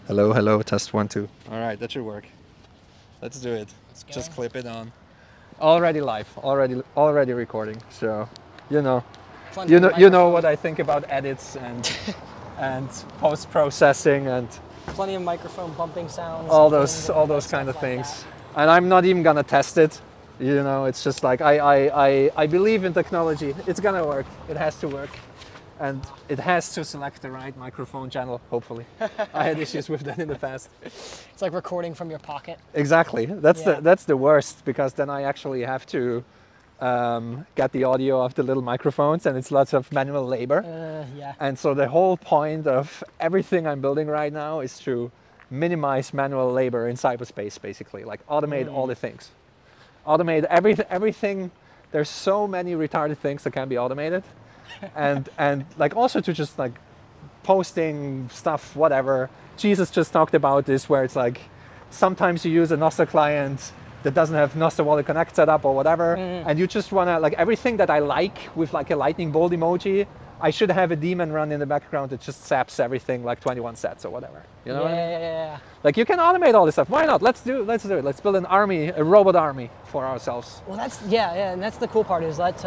Hello, hello, test 1, 2. All right, that should work. Let's do it. Let's go. Just clip it on. Already live, already recording. So, you know, Plenty of you know microphone- what I think about edits and post processing and Plenty of microphone bumping sounds. all and those stuff kind of like things. And I'm not even gonna test it. You know, it's just like I believe in technology. It's gonna work. It has to work. And it has to select the right microphone channel, hopefully. I had issues with that in the past. that. It's like recording from your pocket. Exactly. That's Yeah. that's the worst, because then I actually have to get the audio of the little microphones, and it's lots of manual labor. Yeah. And so the whole point of everything I'm building right now is to minimize manual labor in cyberspace, basically, like automate all the things. Automate everything. There's so many retarded things that can be automated. and like also to just like posting stuff, whatever. Jesus just talked about this, where it's like sometimes you use a Nostr client that doesn't have Nostr Wallet Connect set up or whatever, and you just wanna, like, everything that I like with like a lightning bolt emoji, I should have a daemon run in the background that just saps everything like 21 sets or whatever. You know what I mean? Yeah. Like, you can automate all this stuff. Why not? Let's do it. Let's build an army, a robot army for ourselves. Well, that's and that's the cool part is that.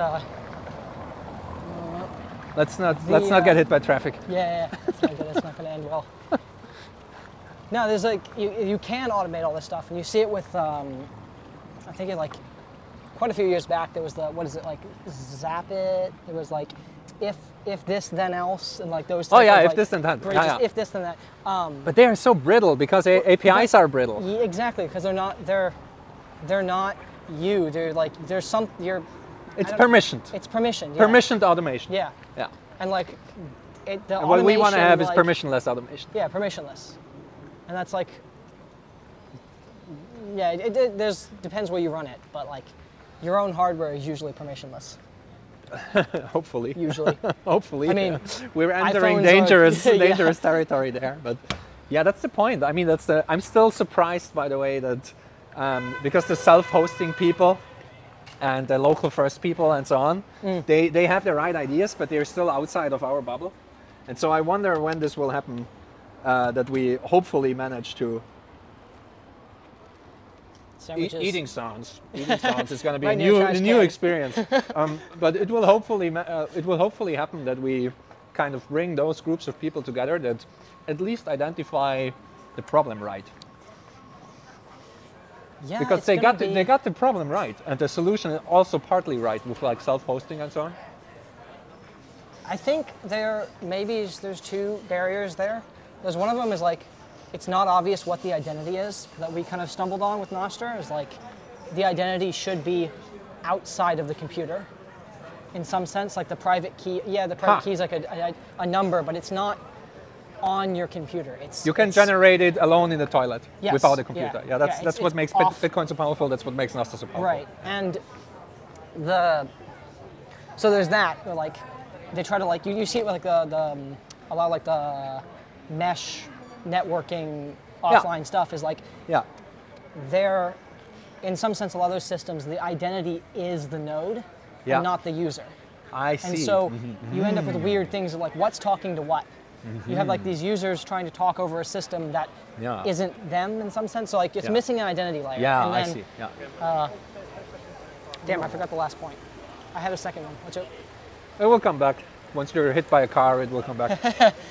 Let's not get hit by traffic. Yeah. It's not good. It's not going to end well. No, there's like you can automate all this stuff, and you see it with I think like quite a few years back there was the Zap It. There was like if this then else, and like those. Oh yeah, of, if like, this then that. bridges, Yeah. If this then that. But they are so brittle because APIs are brittle. Yeah, exactly, because they're not you. They're like there's some you're. It's permissioned. It's permissioned. Yeah. Permissioned automation. Yeah. Yeah. And like the And what we want to have is like, permissionless automation. Yeah, permissionless, and that's like. Yeah, it depends where you run it, but like, your own hardware is usually permissionless. Hopefully. Usually. Hopefully. I mean, we're entering iPhones dangerous are- yeah. dangerous territory there. But yeah, that's the point. I mean, I'm still surprised, by the way, that because the self-hosting people and the local first people and so on, they have the right ideas, but they're still outside of our bubble. And so I wonder when this will happen, that we hopefully manage to. Sandwiches. Eating sounds is going to be Right near trash a new can. experience. But it will hopefully happen that we kind of bring those groups of people together that at least identify the problem right. Yeah, Because it's they gonna got the problem right, and the solution is also partly right with like self-hosting and so on. I think there's two barriers there. There's one of them is like, it's not obvious what the identity is that we kind of stumbled on with Nostr. Is like, the identity should be outside of the computer, in some sense. Like the private key, the private key is like a number, but it's not on your computer. You can generate it alone in the toilet Yes, without a computer. yeah. That's what it's makes off. Bitcoin so powerful. That's what makes Nostr so powerful. Right, and so there's that. Where like, they try to like you see it with like a lot of like the mesh networking offline stuff is like Yeah. they're in some sense a lot of those systems the identity is the node and not the user. I see. And so you end up with weird things of like what's talking to what. You have like these users trying to talk over a system that not them in some sense. So like it's missing an identity layer. Yeah, and then, I see. Yeah. Damn, I forgot the last point. I had a second one. What's it? It will come back. Once you're hit by a car, it will come back.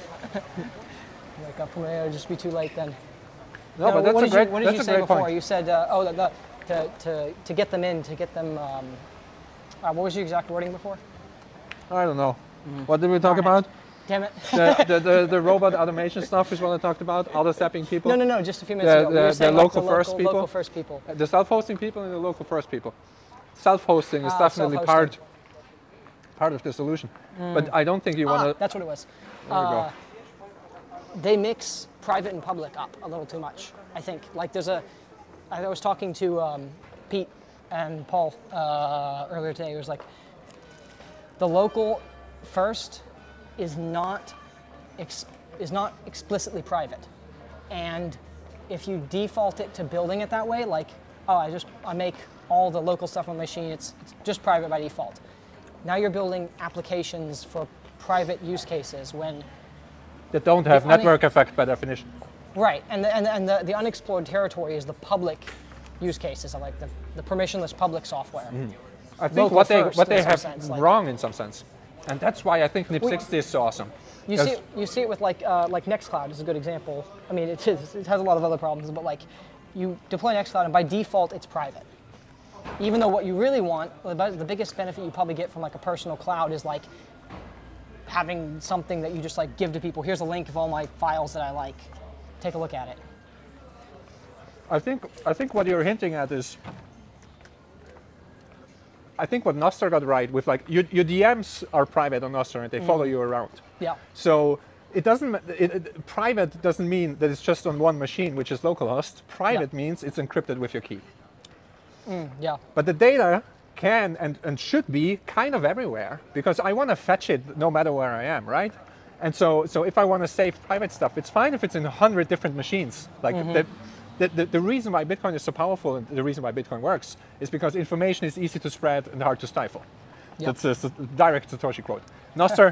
Like from there, it'll just be too late then. No, but that's what a great. What did that's you a say great before? point. You said, to get them in, to get them. What was your exact wording before? I don't know. What did we talk about? Damn it. The robot automation stuff is what I talked about. Auto-stepping people. No, just a few minutes ago. We were saying, local first people. Local first people. The self-hosting people and the local first people. Self-hosting is definitely self-hosting. part of the solution. But I don't think you want to. That's what it was. There we go. They mix private and public up a little too much, I think. Like I was talking to Pete and Paul earlier today. It was like, the local first is not explicitly private. And if you default it to building it that way, like, I make all the local stuff on the machine, it's just private by default. Now you're building applications for private use cases when that don't have network effect by definition. Right, and the unexplored territory is the public use cases, of like the permissionless public software. I think Local what they first, in some have sense, like- wrong in some sense, and that's why I think NIP60 is so awesome. You see it with like Nextcloud is a good example. I mean, it has a lot of other problems, but like you deploy Nextcloud and by default it's private. Even though what you really want, the biggest benefit you probably get from like a personal cloud is like having something that you just like give to people. Here's a link of all my files that I like. Take a look at it. I think what you're hinting at is, I think what Nostr got right with like your DMs are private on Nostr and they follow you around. Yeah. So it doesn't private doesn't mean that it's just on one machine, which is localhost. Private means it's encrypted with your key. Yeah. But the data can and should be kind of everywhere because I want to fetch it no matter where I am, right? And so if I want to save private stuff, it's fine if it's in 100 different machines. Like the reason why Bitcoin is so powerful and the reason why Bitcoin works is because information is easy to spread and hard to stifle. Yep. That's a direct Satoshi quote. Nostr,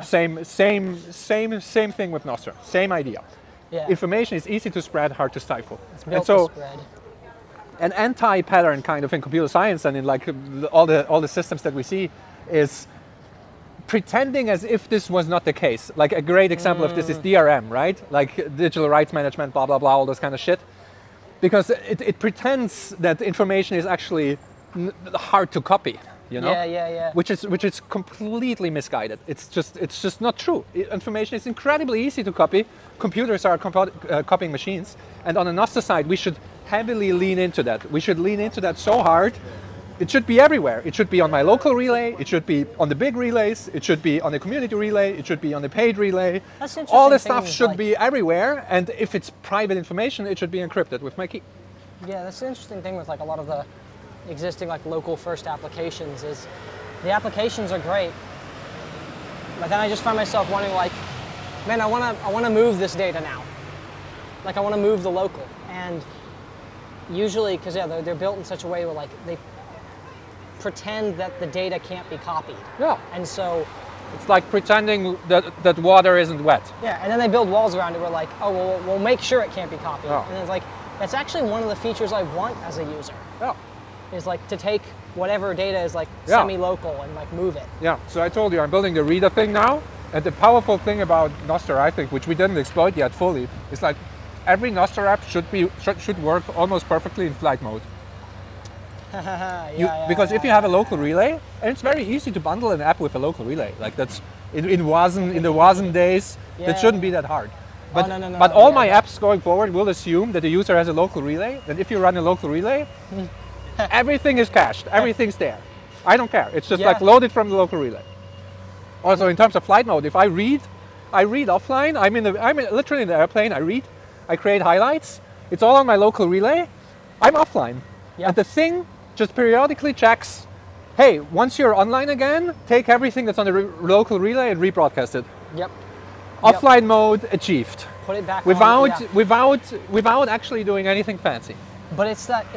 same thing with Nostr, same idea. Yeah. Information is easy to spread, hard to stifle. It's built And so to spread. an anti-pattern kind of in computer science and in like all the systems that we see is pretending as if this was not the case. Like a great example of this is DRM, right? Like digital rights management, blah, blah, blah, all this kind of shit. Because it pretends that information is actually hard to copy, you know? Yeah. Which is completely misguided. It's just not true. Information is incredibly easy to copy. Computers are copying machines. And on the Nostr side, we should heavily lean into that. We should lean into that so hard. It should be everywhere. It should be on my local relay. It should be on the big relays. It should be on the community relay. It should be on the paid relay. That's interesting. All this stuff should like, be everywhere. And if it's private information, it should be encrypted with my key. Yeah, that's the interesting thing with like a lot of the existing like local first applications is the applications are great, but then I just find myself wondering like, man, I want to move this data now. Like I want to move the local, and usually because they're built in such a way where like they pretend that the data can't be copied. Yeah. And so It's like pretending that water isn't wet. yeah, and then they build walls around it where like, oh well, we'll make sure it can't be copied. Yeah. And it's like that's actually one of the features I want as a user. Yeah. Is like to take whatever data is like Yeah. semi-local and like move it. Yeah, so I told you I'm building the Reader thing now, and the powerful thing about Nostr, I think, which we didn't exploit yet fully, is like every Nostr app should work almost perfectly in flight mode. Because if you have a local relay, and it's very easy to bundle an app with a local relay, like that's in the WASM days, that shouldn't be that hard. But, no, but all yeah, my apps going forward will assume that the user has a local relay, and if you run a local relay, everything is cached, everything's there. I don't care. It's just like loaded from the local relay. Also, in terms of flight mode, if I read offline. I'm literally in the airplane. I create highlights. It's all on my local relay. I'm offline, and the thing just periodically checks. Hey, once you're online again, take everything that's on the local relay and rebroadcast it. Yep. Offline mode achieved. Put it back without actually doing anything fancy. But it's that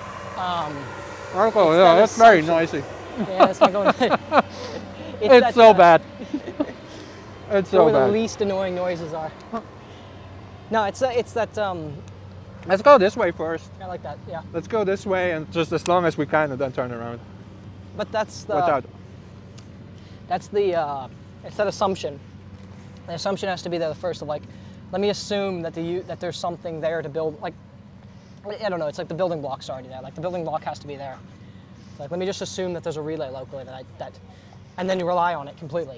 Oh, It's yeah, that that's very assumption. noisy. yeah, it's not going It's so bad. It's so where the bad. least annoying noises are. No, it's that Let's go this way first. I like that, yeah. Let's go this way, and just as long as we can, and then turn around. But that's Watch out. it's that assumption. The assumption has to be there first of like, let me assume that that there's something there to build. Like, I don't know. It's like the building block's already there. Like the building block has to be there. Like, let me just assume that there's a relay locally and then you rely on it completely.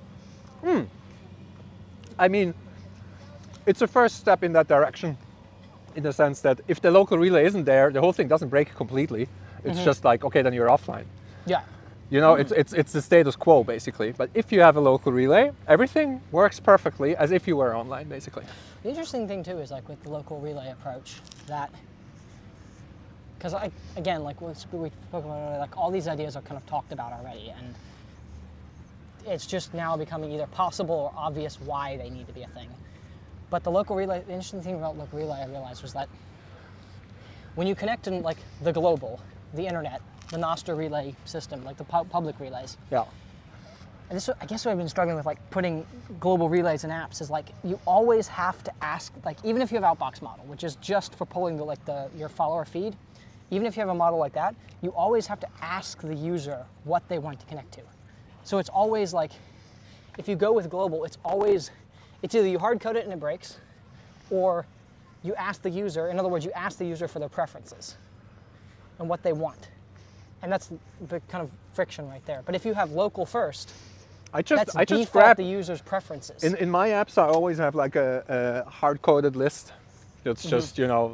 I mean, it's a first step in that direction, in the sense that if the local relay isn't there, the whole thing doesn't break completely. It's just like, okay, then you're offline. Yeah. You know, it's the status quo, basically. But if you have a local relay, everything works perfectly as if you were online, basically. The interesting thing too is like with the local relay approach that, because again, like we spoke about earlier, like all these ideas are kind of talked about already, and it's just now becoming either possible or obvious why they need to be a thing. But the local relay, the interesting thing about local relay I realized was that when you connect in like the global, the internet, the Nostr relay system, like the public relays, Yeah. and this I guess what I've been struggling with, like putting global relays in apps, is like you always have to ask, like even if you have Outbox model, which is just for pulling your follower feed, even if you have a model like that, you always have to ask the user what they want to connect to. So it's always like, if you go with global, it's either you hard code it and it breaks, or you ask the user, in other words, you ask the user for their preferences and what they want. And that's the kind of friction right there. But if you have local first, I just default grab the user's preferences. in my apps. I always have like a hard-coded list. It's just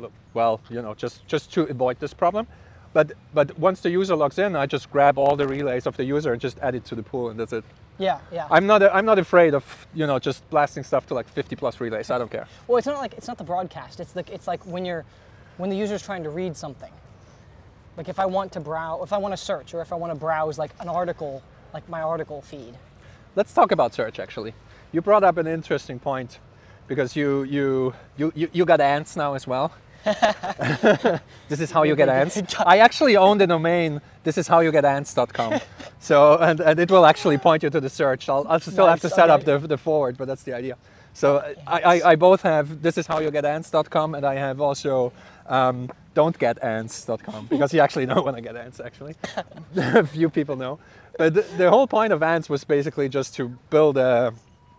just to avoid this problem. But once the user logs in, I just grab all the relays of the user and just add it to the pool, and that's it. Yeah, yeah. I'm not afraid of just blasting stuff to like 50 plus relays. I don't care. Well, it's not the broadcast. It's like when the user's trying to read something. Like if I want to search, or if I want to browse like an article, like my article feed. Let's talk about search actually. You brought up an interesting point because you got ants now as well. This is how you get ants. I actually own the domain thishishowyougetsants.com. So and it will actually point you to the search. I'll still have to set up the forward, but that's the idea. So I both have thishishowyougetsants.com, and I have also don'tgetants.com, because you actually know when I get ants actually. A few people know. But the whole point of ants was basically just to build a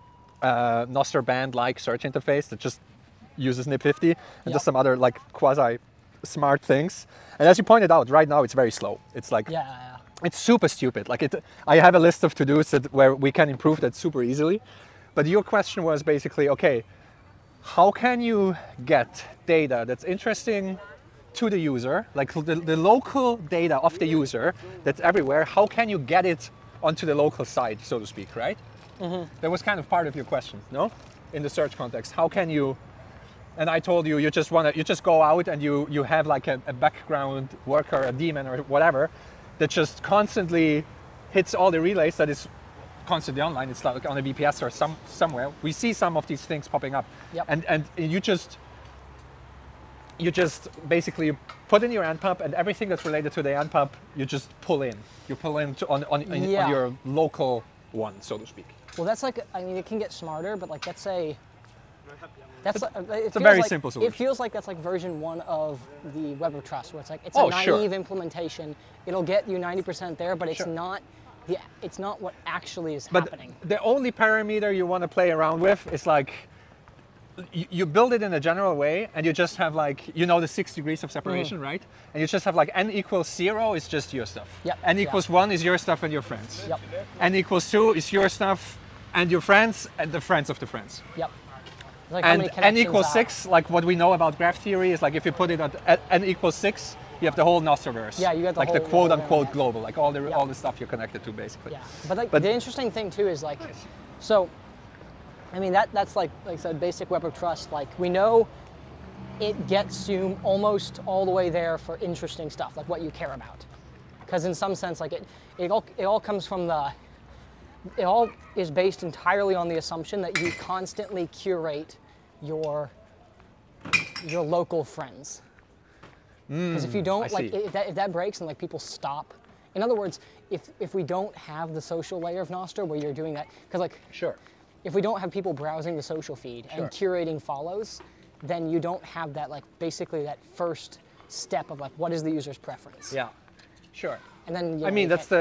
Nostr band-like search interface that just uses NIP50 and does some other like quasi smart things. And as you pointed out, right now it's very slow. It's like it's super stupid. Like I have a list of to-dos where we can improve that super easily. But your question was basically, okay, how can you get data that's interesting to the user, like the local data of the user that's everywhere? How can you get it onto the local site, so to speak, right? Mm-hmm. That was kind of part of your question, no? In the search context, how can you? And I told you, you just go out and you have like a background worker, a daemon or whatever, that just constantly hits all the relays, that is constantly online. It's like on a VPS or somewhere. We see some of these things popping up. Yep. And you just basically put in your ANPUB, and everything that's related to the ANPUB, you just pull in. You pull in on your local one, so to speak. Well, that's like, I mean, it can get smarter, but like it's a very simple solution. It feels like that's like version 1 of the Web of Trust, where it's like it's a naive implementation. It'll get you 90% there, but it's not what actually is happening. The only parameter you want to play around with is like you build it in a general way, and you just have like the 6 degrees of separation, right? And you just have like n equals 0 is just your stuff. Yep. N equals 1 is your stuff and your friends. Yep. N equals 2 is your stuff and your friends and the friends of the friends. Yep. Like and n equals 6, like what we know about graph theory is like if you put it at n equals 6, you have the whole Nostrverse. Yeah, you got the quote unquote global, like all the stuff you're connected to basically. Yeah, but the interesting thing too is like, so, I mean that's like I said, basic Web of Trust. Like we know it gets you almost all the way there for interesting stuff, like what you care about, because in some sense, like it all comes from it all is based entirely on the assumption that you constantly curate your local friends. Because if you don't, like, if that breaks and like people stop. In other words, if we don't have the social layer of Nostr where you're doing that, because like, if we don't have people browsing the social feed and curating follows, then you don't have that, like, basically that first step of like, what is the user's preference? Yeah, sure. And then I mean that's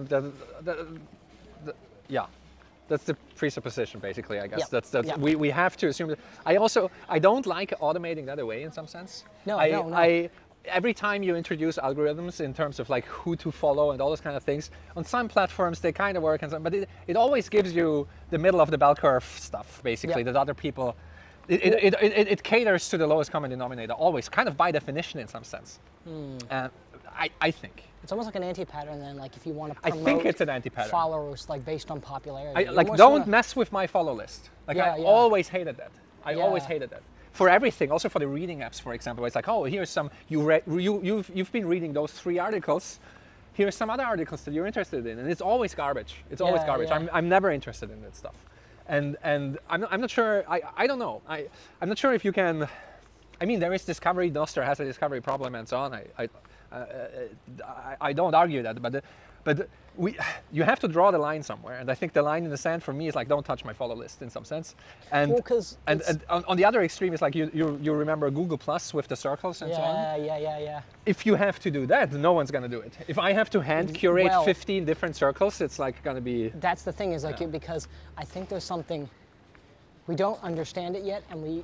the presupposition basically, I guess. Yep. We have to assume that. I don't like automating that away in some sense. No. Every time you introduce algorithms in terms of like who to follow and all those kind of things, on some platforms they kind of work, and some, but it always gives you the middle of the bell curve stuff basically that other people. It caters to the lowest common denominator always, kind of by definition in some sense. I think. It's almost like an anti-pattern then, like if you want to I promote think it's an anti-pattern. followers like based on popularity. Don't mess with my follow list. Like always hated that. I always hated that. For everything, also for the reading apps, for example, it's like, oh, here's some, you've been reading those 3 articles, here's some other articles that you're interested in, and it's always garbage. It's always garbage. Yeah. I'm never interested in that stuff. And I'm not sure, I don't know. I'm not sure if you can, I mean, there is discovery, Nostr has a discovery problem and so on. I don't argue that, but you have to draw the line somewhere, and I think the line in the sand for me is like, don't touch my follow list in some sense. And Well, 'cause and on the other extreme is like you remember Google Plus with the circles and so on. yeah. If you have to do that, no one's gonna do it. If I have to hand curate Well- 15 different circles, it's like gonna be. That's the thing is like because I think there's something we don't understand it yet, and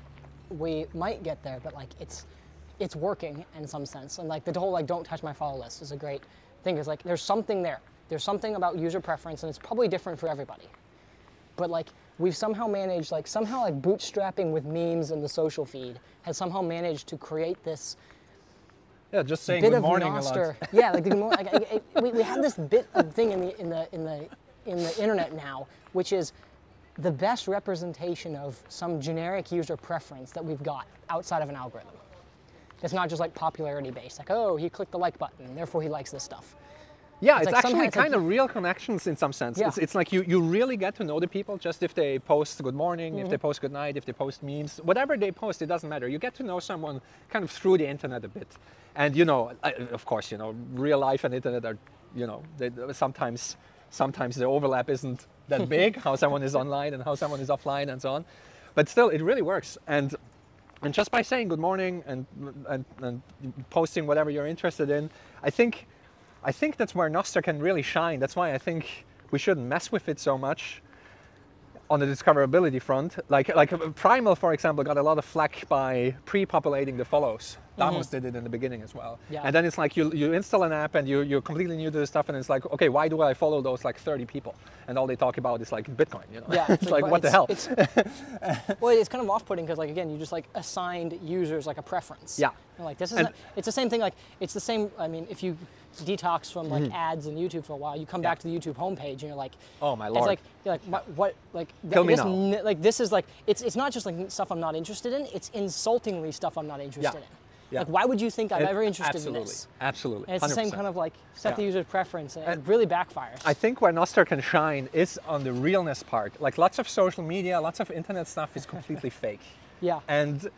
we might get there, but like it's working in some sense, and like the whole like don't touch my follow list is a great thing. Is like there's something there. There's something about user preference, and it's probably different for everybody. But like we've somehow managed, like somehow like bootstrapping with memes and the social feed has somehow managed to create this Yeah, just saying bit good of morning a Nostr. lot. Yeah, like, we have this bit of thing in the internet now, which is the best representation of some generic user preference that we've got outside of an algorithm. It's not just like popularity based, like, oh, he clicked the like button, therefore he likes this stuff. Yeah, It's it's like somehow actually it's like- kind of real connections in some sense. Yeah. It's like you really get to know the people just if they post good morning, Mm-hmm. if they post good night, if they post memes, whatever they post, it doesn't matter. You get to know someone kind of through the internet a bit. And of course, real life and internet are, sometimes the overlap isn't that big, how someone is online and how someone is offline and so on. But still, it really works. And just by saying good morning and posting whatever you're interested in, I think that's where Nostr can really shine. That's why I think we shouldn't mess with it so much on the discoverability front. Like Primal, for example, got a lot of flack by pre-populating the follows. Damos did it in the beginning as well. Yeah. And then it's like you install an app and you're completely new to the stuff, and it's like, okay, why do I follow those like 30 people? And all they talk about is like Bitcoin, Yeah, it's like, what the hell? Well, it's kind of off-putting because, like, again, you just like assigned users like a preference. Yeah. You're like this is And- it's the same thing. Like it's the same. I mean, if you detox from like ads and YouTube for a while, you come back to the YouTube homepage and you're like, Oh, my It's lord. like you're like what like Kill me this now. like this is like it's not just like stuff I'm not interested in. It's insultingly stuff I'm not interested in. Yeah. Like, why would you think I'm It- ever interested absolutely, in this? Absolutely. And it's the same 100%. kind of like set the Yeah. user preference, and it really backfires. I think where Nostr can shine is on the realness part. Like lots of social media, lots of internet stuff is completely fake. Yeah. And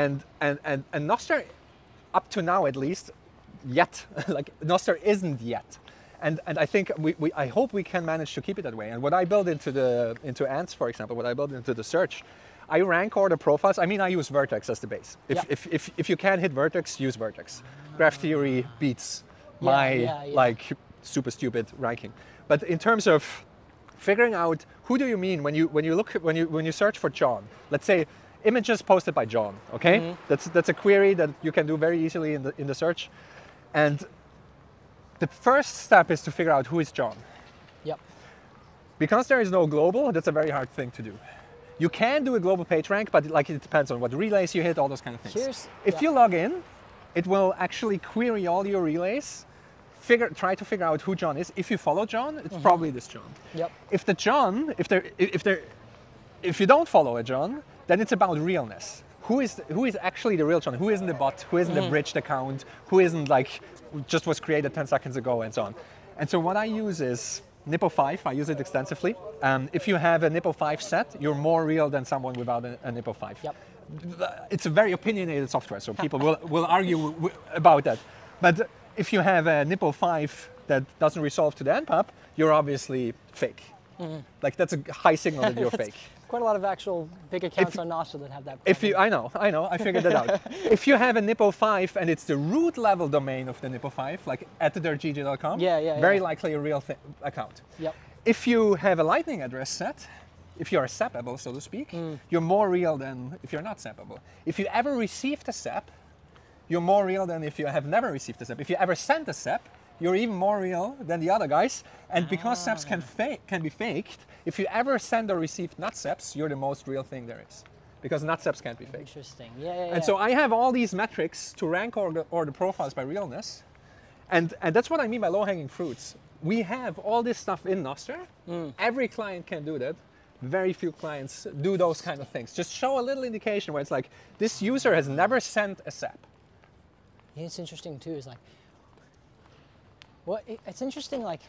Nostr, up to now at least, yet, like Nostr isn't yet. And I think I hope we can manage to keep it that way. And what I build into Ants, for example, what I build into the search, I rank order profiles. I mean, I use Vertex as the base. If you can't hit Vertex, use Vertex. Graph theory beats my like super stupid ranking. But in terms of figuring out who do you mean when you search for John, let's say images posted by John, okay? That's a query that you can do very easily in the search. And the first step is to figure out who is John. Yep. Because there is no global, that's a very hard thing to do. You can do a global page rank, but like it depends on what relays you hit, all those kind of things. If you log in, it will actually query all your relays, try to figure out who John is. If you follow John, it's probably this John. Yep. If the John, if you don't follow a John, then it's about realness. Who is actually the real John? Who isn't the bot? Who isn't the bridged account? Who isn't like just was created 10 seconds ago and so on. And so what I use is Nippo5, I use it extensively. If you have a Nippo5 set, you're more real than someone without a Nippo5. Yep. It's a very opinionated software, so people will argue about that. But if you have a Nippo5 that doesn't resolve to the npub, you're obviously fake. Like that's a high signal that you're fake. Quite a lot of actual big accounts on Nostr that have that problem. I know, I figured that out. If you have a Nippo5 and it's the root level domain of the Nippo5, like @gg.com, very likely a real account. Yep. If you have a Lightning address set, if you're SAPable, so to speak, you're more real than if you're not SAPable. If you ever received a SAP, you're more real than if you have never received a SAP. If you ever sent a SAP, you're even more real than the other guys. And because SAPs can be faked, if you ever send or receive nut SAPs, you're the most real thing there is. Because nut SAPs can't be faked. Interesting. And so I have all these metrics to rank order profiles by realness. And that's what I mean by low-hanging fruits. We have all this stuff in Nostr. Every client can do that. Very few clients do those kind of things. Just show a little indication where it's like, this user has never sent a SAP. Yeah, it's interesting too. Is like, it's interesting. Like,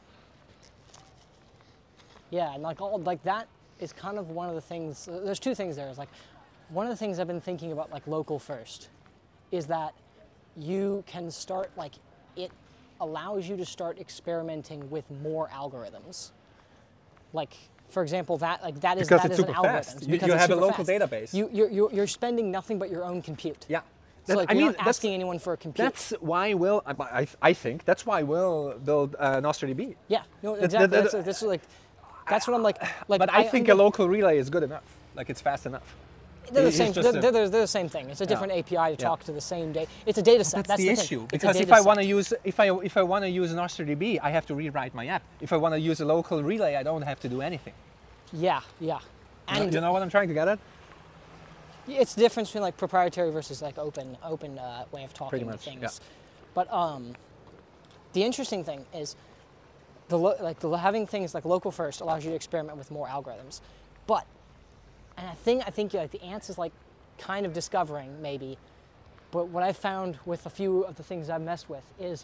yeah, and like that is kind of one of the things. There's two things there. Is like, one of the things I've been thinking about, like local first, is that you can start like it allows you to start experimenting with more algorithms. Like for example, that is Because that it's is an super algorithm. fast. It's You because have it's a super local fast. database. You're spending nothing but your own compute. Yeah. So like I you're mean, not asking anyone for a compute. That's why I think that's why we'll build NostraDB. Yeah, no, That- exactly. that- That's like, that's what I'm like. Like, But I think a local relay is good enough. Like it's fast enough. They're the It's same. just They're the same thing. It's a different API to Yeah. talk to the same data. It's a data set. That's the the thing. issue. It's a Because if data I want to set. use if I want to use NostraDB, I have to rewrite my app. If I want to use a local relay, I don't have to do anything. Yeah, and You know what I'm trying to get at? it's the difference between like proprietary versus like open way of talking Pretty to much, things. yeah. But the interesting thing is having things like local first allows you to experiment with more algorithms. But and I think like the ants is like kind of discovering maybe. But what I found with a few of the things I've messed with is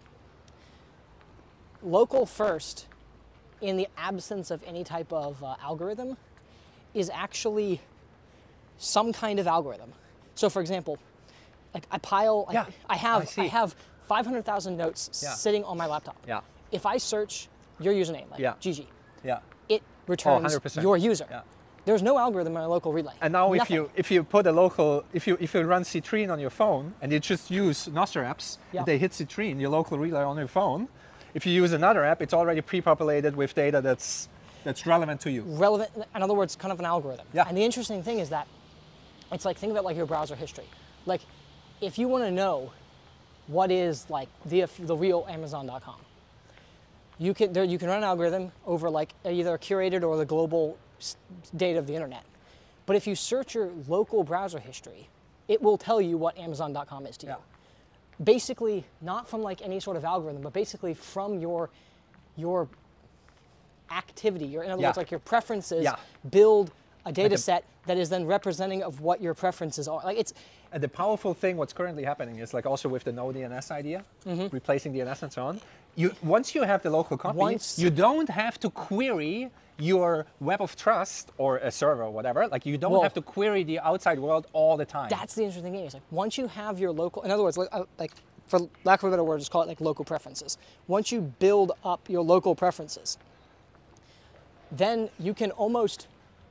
local first, in the absence of any type of algorithm, is actually some kind of algorithm. So, for example, like Yeah, I see. have 500,000 notes Yeah. sitting on my laptop. Yeah. If I search your username, like Yeah. Gigi, Yeah. it returns 100%. your user. Yeah. There's no algorithm in a local relay. And now Nothing. if you put a local if you run Citrine on your phone and you just use Nostr apps, Yeah. they hit Citrine, your local relay on your phone. If you use another app, it's already pre-populated with data that's relevant to you. relevant, in other words, kind of an algorithm. Yeah. And the interesting thing is that it's like, think about like your browser history. Like, if you want to know what is like the real Amazon.com, you can run an algorithm over like either curated or the global data of the internet. But if you search your local browser history, it will tell you what Amazon.com is to you. Yeah. Basically, not from like any sort of algorithm, but basically from your activity. In other Yeah. words, like your preferences Yeah. build a data set that is then representing of what your preferences are. Like it's And the powerful thing, what's currently happening is like also with the no DNS idea, replacing DNS and so on. Once you have the local copy, you don't have to query your web of trust or a server or whatever. Like you don't Well, have to query the outside world all the time. that's the interesting thing. Is like once you have your local, in other words, like for lack of a better word, just call it like local preferences. Once you build up your local preferences, then you can almost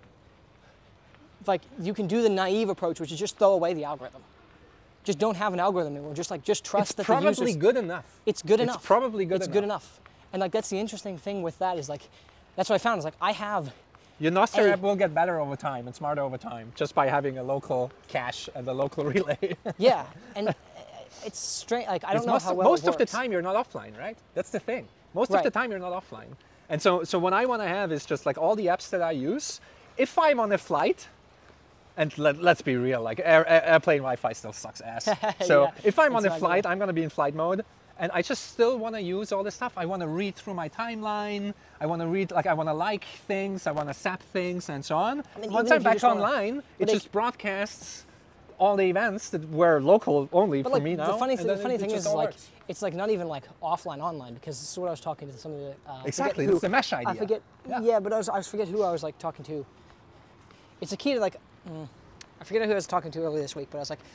like you can do the naive approach, which is just throw away the algorithm. Just don't have an algorithm anymore. Just trust it's that probably the users. good enough. It's good enough. It's probably good It's enough. good enough. And like that's the interesting thing with that is like that's what I found is like I have Your Nostr Hey. app will get better over time and smarter over time just by having a local cache and a local relay. yeah, and it's strange. Like I don't know most, how well most it of the works. time you're not offline, right? That's the thing. Most of Right. the time you're not offline. And so what I want to have is just like all the apps that I use. If I'm on a flight, and let's be real, like airplane Wi-Fi still sucks ass. So Yeah, if I'm on it's a not flight, good. I'm going to be in flight mode. And I just still want to use all this stuff. I want to read through my timeline. I want to read, like, I want to like things. I want to zap things and so on. mean, Once even I'm if you back just wanna- online, it but just broadcasts all the events that were local only But for like me now. the funny, and then thing it is just all like works. it's like not even like offline online because this is what I was talking to some of the I forget Exactly, who- that's the mesh I idea. forget Yeah. but I forget who I was like talking to. It's a key to like I forget who I was talking to earlier this week, but I was like,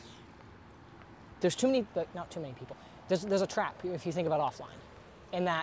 there's too many, but not too many people. There's a trap if you think about offline, in that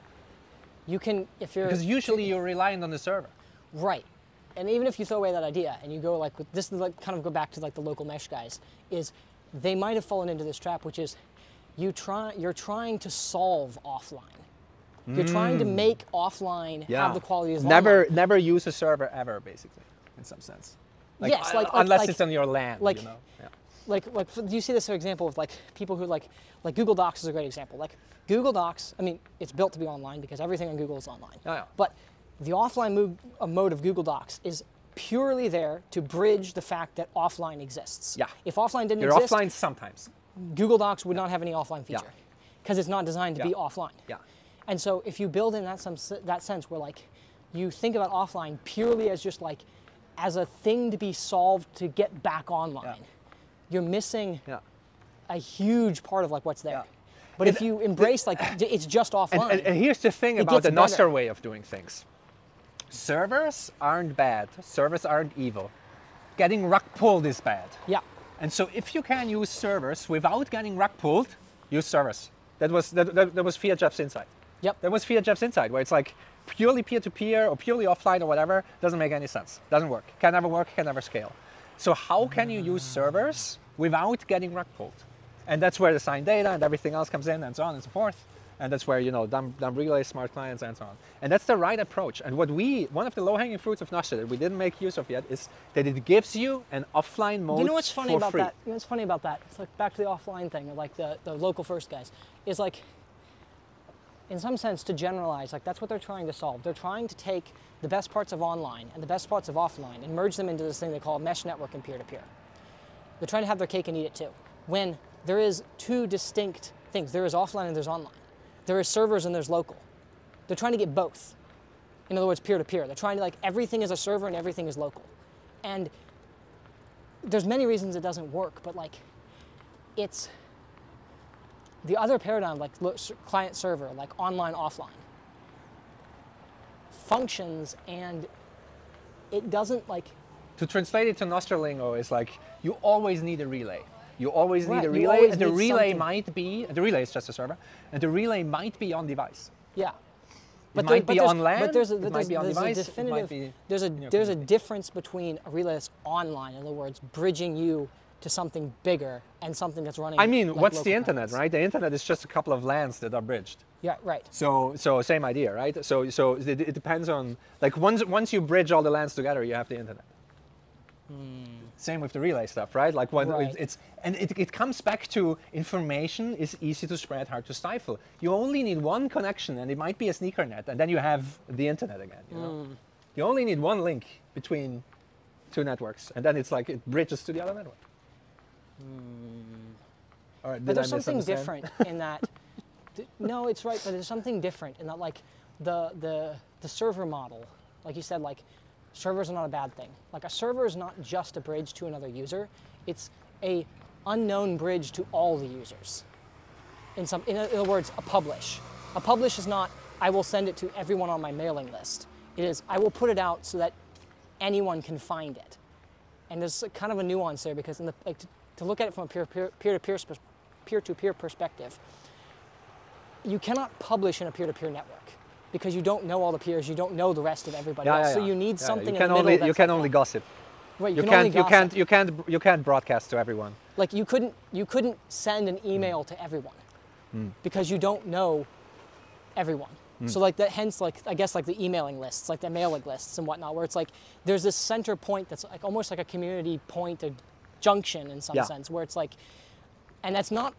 you can if you're Because usually you're reliant on the server. right. And even if you throw away that idea and you go like with this is like kind of go back to like the local mesh guys, is they might have fallen into this trap, which is you're trying to solve offline. You're trying to make offline have the quality of online. Never use a server ever, basically, in some sense. Yes, unless it's on your land, like- you know. Yeah. Do you see this example of like people who like Google Docs is a great example. Like Google Docs, I mean, it's built to be online because everything on Google is online. Yeah. But the offline mode of Google Docs is purely there to bridge the fact that offline exists. Yeah. If offline didn't You're exist, offline sometimes. Google Docs would not have any offline feature because it's not designed to be Yeah. offline. Yeah. And so if you build in that sense where like you think about offline purely as just like as a thing to be solved to get back online, you're missing Yeah. a huge part of like what's there. Yeah. But if you embrace like it's just offline, And here's the thing It about the gets better. Nostr way of doing things. Servers aren't bad. Servers aren't evil. Getting rug pulled is bad. yeah, And so if you can use servers without getting rug pulled, use servers. That was Fiat Jeff's insight. Yep. That was Fiat Jeff's insight, where it's like purely peer-to-peer or purely offline or whatever, doesn't make any sense. Doesn't work. Can never work, can never scale. So how can you use servers without getting rug pulled? And that's where the signed data and everything else comes in and so on and so forth. And that's where, dumb relays, smart clients, and so on. And that's the right approach. And one of the low-hanging fruits of Nostr that we didn't make use of yet is that it gives you an offline mode. You know what's funny for about free. that? You know what's funny about that? It's like back to the offline thing, or like the local first guys. Is like, in some sense, to generalize, like that's what they're trying to solve. They're trying to take the best parts of online and the best parts of offline and merge them into this thing they call mesh network and peer-to-peer. They're trying to have their cake and eat it too. When there is two distinct things. There is offline and there's online. There is servers and there's local. They're trying to get both. In other words, peer-to-peer. They're trying to everything is a server and everything is local. And there's many reasons it doesn't work, but it's the other paradigm, like client server, like online, offline, functions, and it doesn't To translate it to Nostr lingo is like, you always need a relay. You always need Right, a you relay, always and the need relay something. the relay is just a server, and the relay might be on device. Yeah. It might be on LAN, but there's it might be on device, it might be there's in your a community. difference between a relay that's online, in other words, bridging you to something bigger, and something that's running. I mean, like what's local the internet, clients. right? The internet is just a couple of LANs that are bridged. Yeah, right. So same idea, right? So it depends on, once you bridge all the LANs together, you have the internet. Same with the relay stuff, right? Like when Right. it comes back to information is easy to spread, hard to stifle. You only need one connection, and it might be a sneaker net, and then you have the internet again. You only need one link between two networks, and then it's like it bridges to the other network. All right, But did I there's something misunderstand? different in that. No, it's right, but there's something different in that, the server model, like you said, servers are not a bad thing. Like a server is not just a bridge to another user; it's a unknown bridge to all the users. In other words, a publish. A publish is not I will send it to everyone on my mailing list. It is I will put it out so that anyone can find it. And there's kind of a nuance there, because to look at it from a peer-to-peer perspective, you cannot publish in a peer-to-peer network because you don't know all the peers, you don't know the rest of everybody else. So you need something you in the middle. you can only gossip. Right, You only gossip. you can't broadcast to everyone. Like you couldn't send an email to everyone because you don't know everyone. So hence I guess the emailing lists, like the mailing lists and whatnot, where it's like there's this center point that's like almost like a community point, a junction in some sense, where it's like, and that's not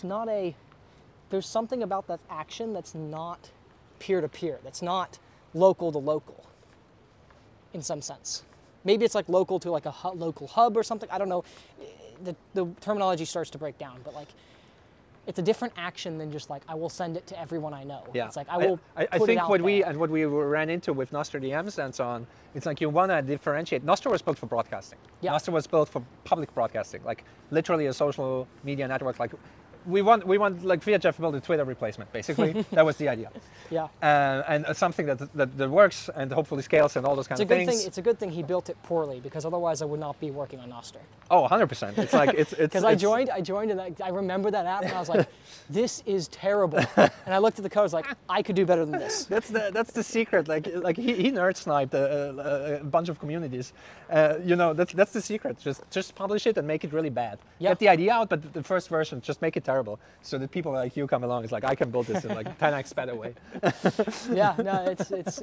there's something about that action that's not peer-to-peer, that's not local to local in some sense. Maybe it's like local to like a local hub or something. I don't know. The terminology starts to break down, but it's a different action than just I will send it to everyone I know. Yeah. It's like I will I put it think out what there. we ran into with Nostr DMs and so on, it's like you want to differentiate. Nostr was built for broadcasting. Yeah. Nostr was built for public broadcasting, like literally a social media network. Like we want like Fiat Jeff built a Twitter replacement, basically. That was the idea. Yeah. And something that works and hopefully scales and all those kinds of things. It's a good thing he built it poorly, because otherwise I would not be working on Nostr. Oh, 100%. It's like it's Because I joined and I remember that app and I was like, this is terrible. And I looked at the code, I was like, I could do better than this. That's the secret. Like he nerd sniped a bunch of communities. That's the secret. Just publish it and make it really bad. Yeah. Get the idea out, but the first version, just make it terrible, so that people like you come along. It's like I can build this in 10x better way. Yeah, no,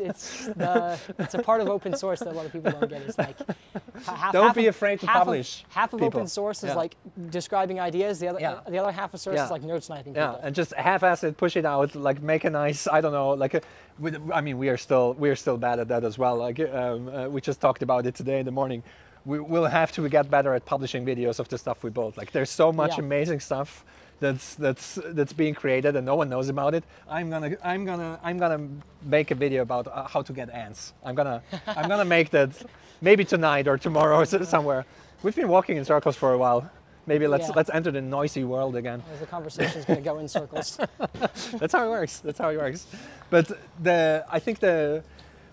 it's a part of open source that a lot of people don't get. It's like Don't be afraid to publish. Half of people. open source is Yeah. like describing ideas. The Yeah. other half of source Yeah. is like nerd sniping Yeah, people. and just half-ass it, push it out, like make a nice, I don't know, we are still bad at that as well. We just talked about it today in the morning. We'll have to get better at publishing videos of the stuff we built. Like there's so much Yeah. amazing stuff that's being created and no one knows about it. I'm gonna make a video about how to get ants. I'm gonna make that maybe tonight or tomorrow somewhere. We've been walking in circles for a while. Maybe let's enter the noisy world again. The conversation's going to go in circles. That's how it works. But I think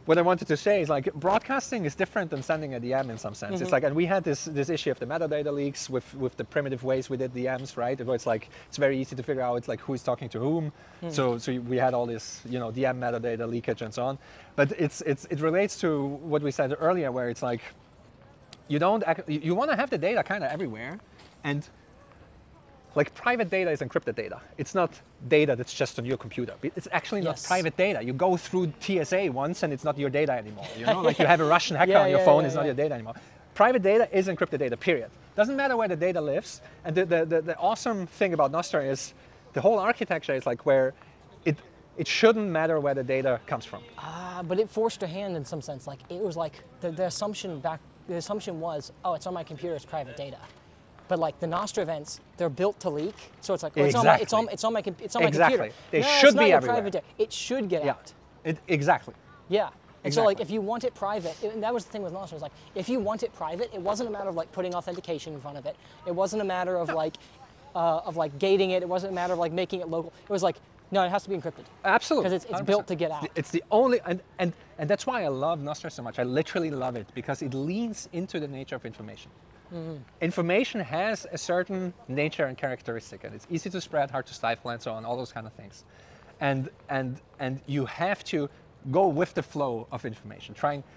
what I wanted to say is like broadcasting is different than sending a DM in some sense. It's like, and we had this issue of the metadata leaks with the primitive ways we did DMs, right? Where it's like it's very easy to figure out like who's talking to whom. So we had all this DM metadata leakage and so on. But it relates to what we said earlier, where it's like you want to have the data kind of everywhere, and like private data is encrypted data. It's not data that's just on your computer. It's actually not private data. You go through TSA once and it's not your data anymore. Like you have a Russian hacker on your phone, it's not your data anymore. Private data is encrypted data, period. Doesn't matter where the data lives. And the awesome thing about Nostr is the whole architecture is like where it shouldn't matter where the data comes from. But it forced a hand in some sense. Like it was like the assumption was, oh, it's on my computer, it's private data. But like the Nostr events, they're built to leak, so it's like it's on my computer. They should be everywhere. Private data. It should get out. Exactly. Yeah. And so like if you want it private, and that was the thing with Nostr, was like if you want it private, it wasn't a matter of like putting authentication in front of it. It wasn't a matter of like gating it. It wasn't a matter of like making it local. It was like, no, it has to be encrypted. Absolutely. Because it's built to get out. It's the only, and that's why I love Nostr so much. I literally love it because it leans into the nature of information. Information has a certain nature and characteristic, and it's easy to spread, hard to stifle, and so on, all those kind of things. And you have to go with the flow of information.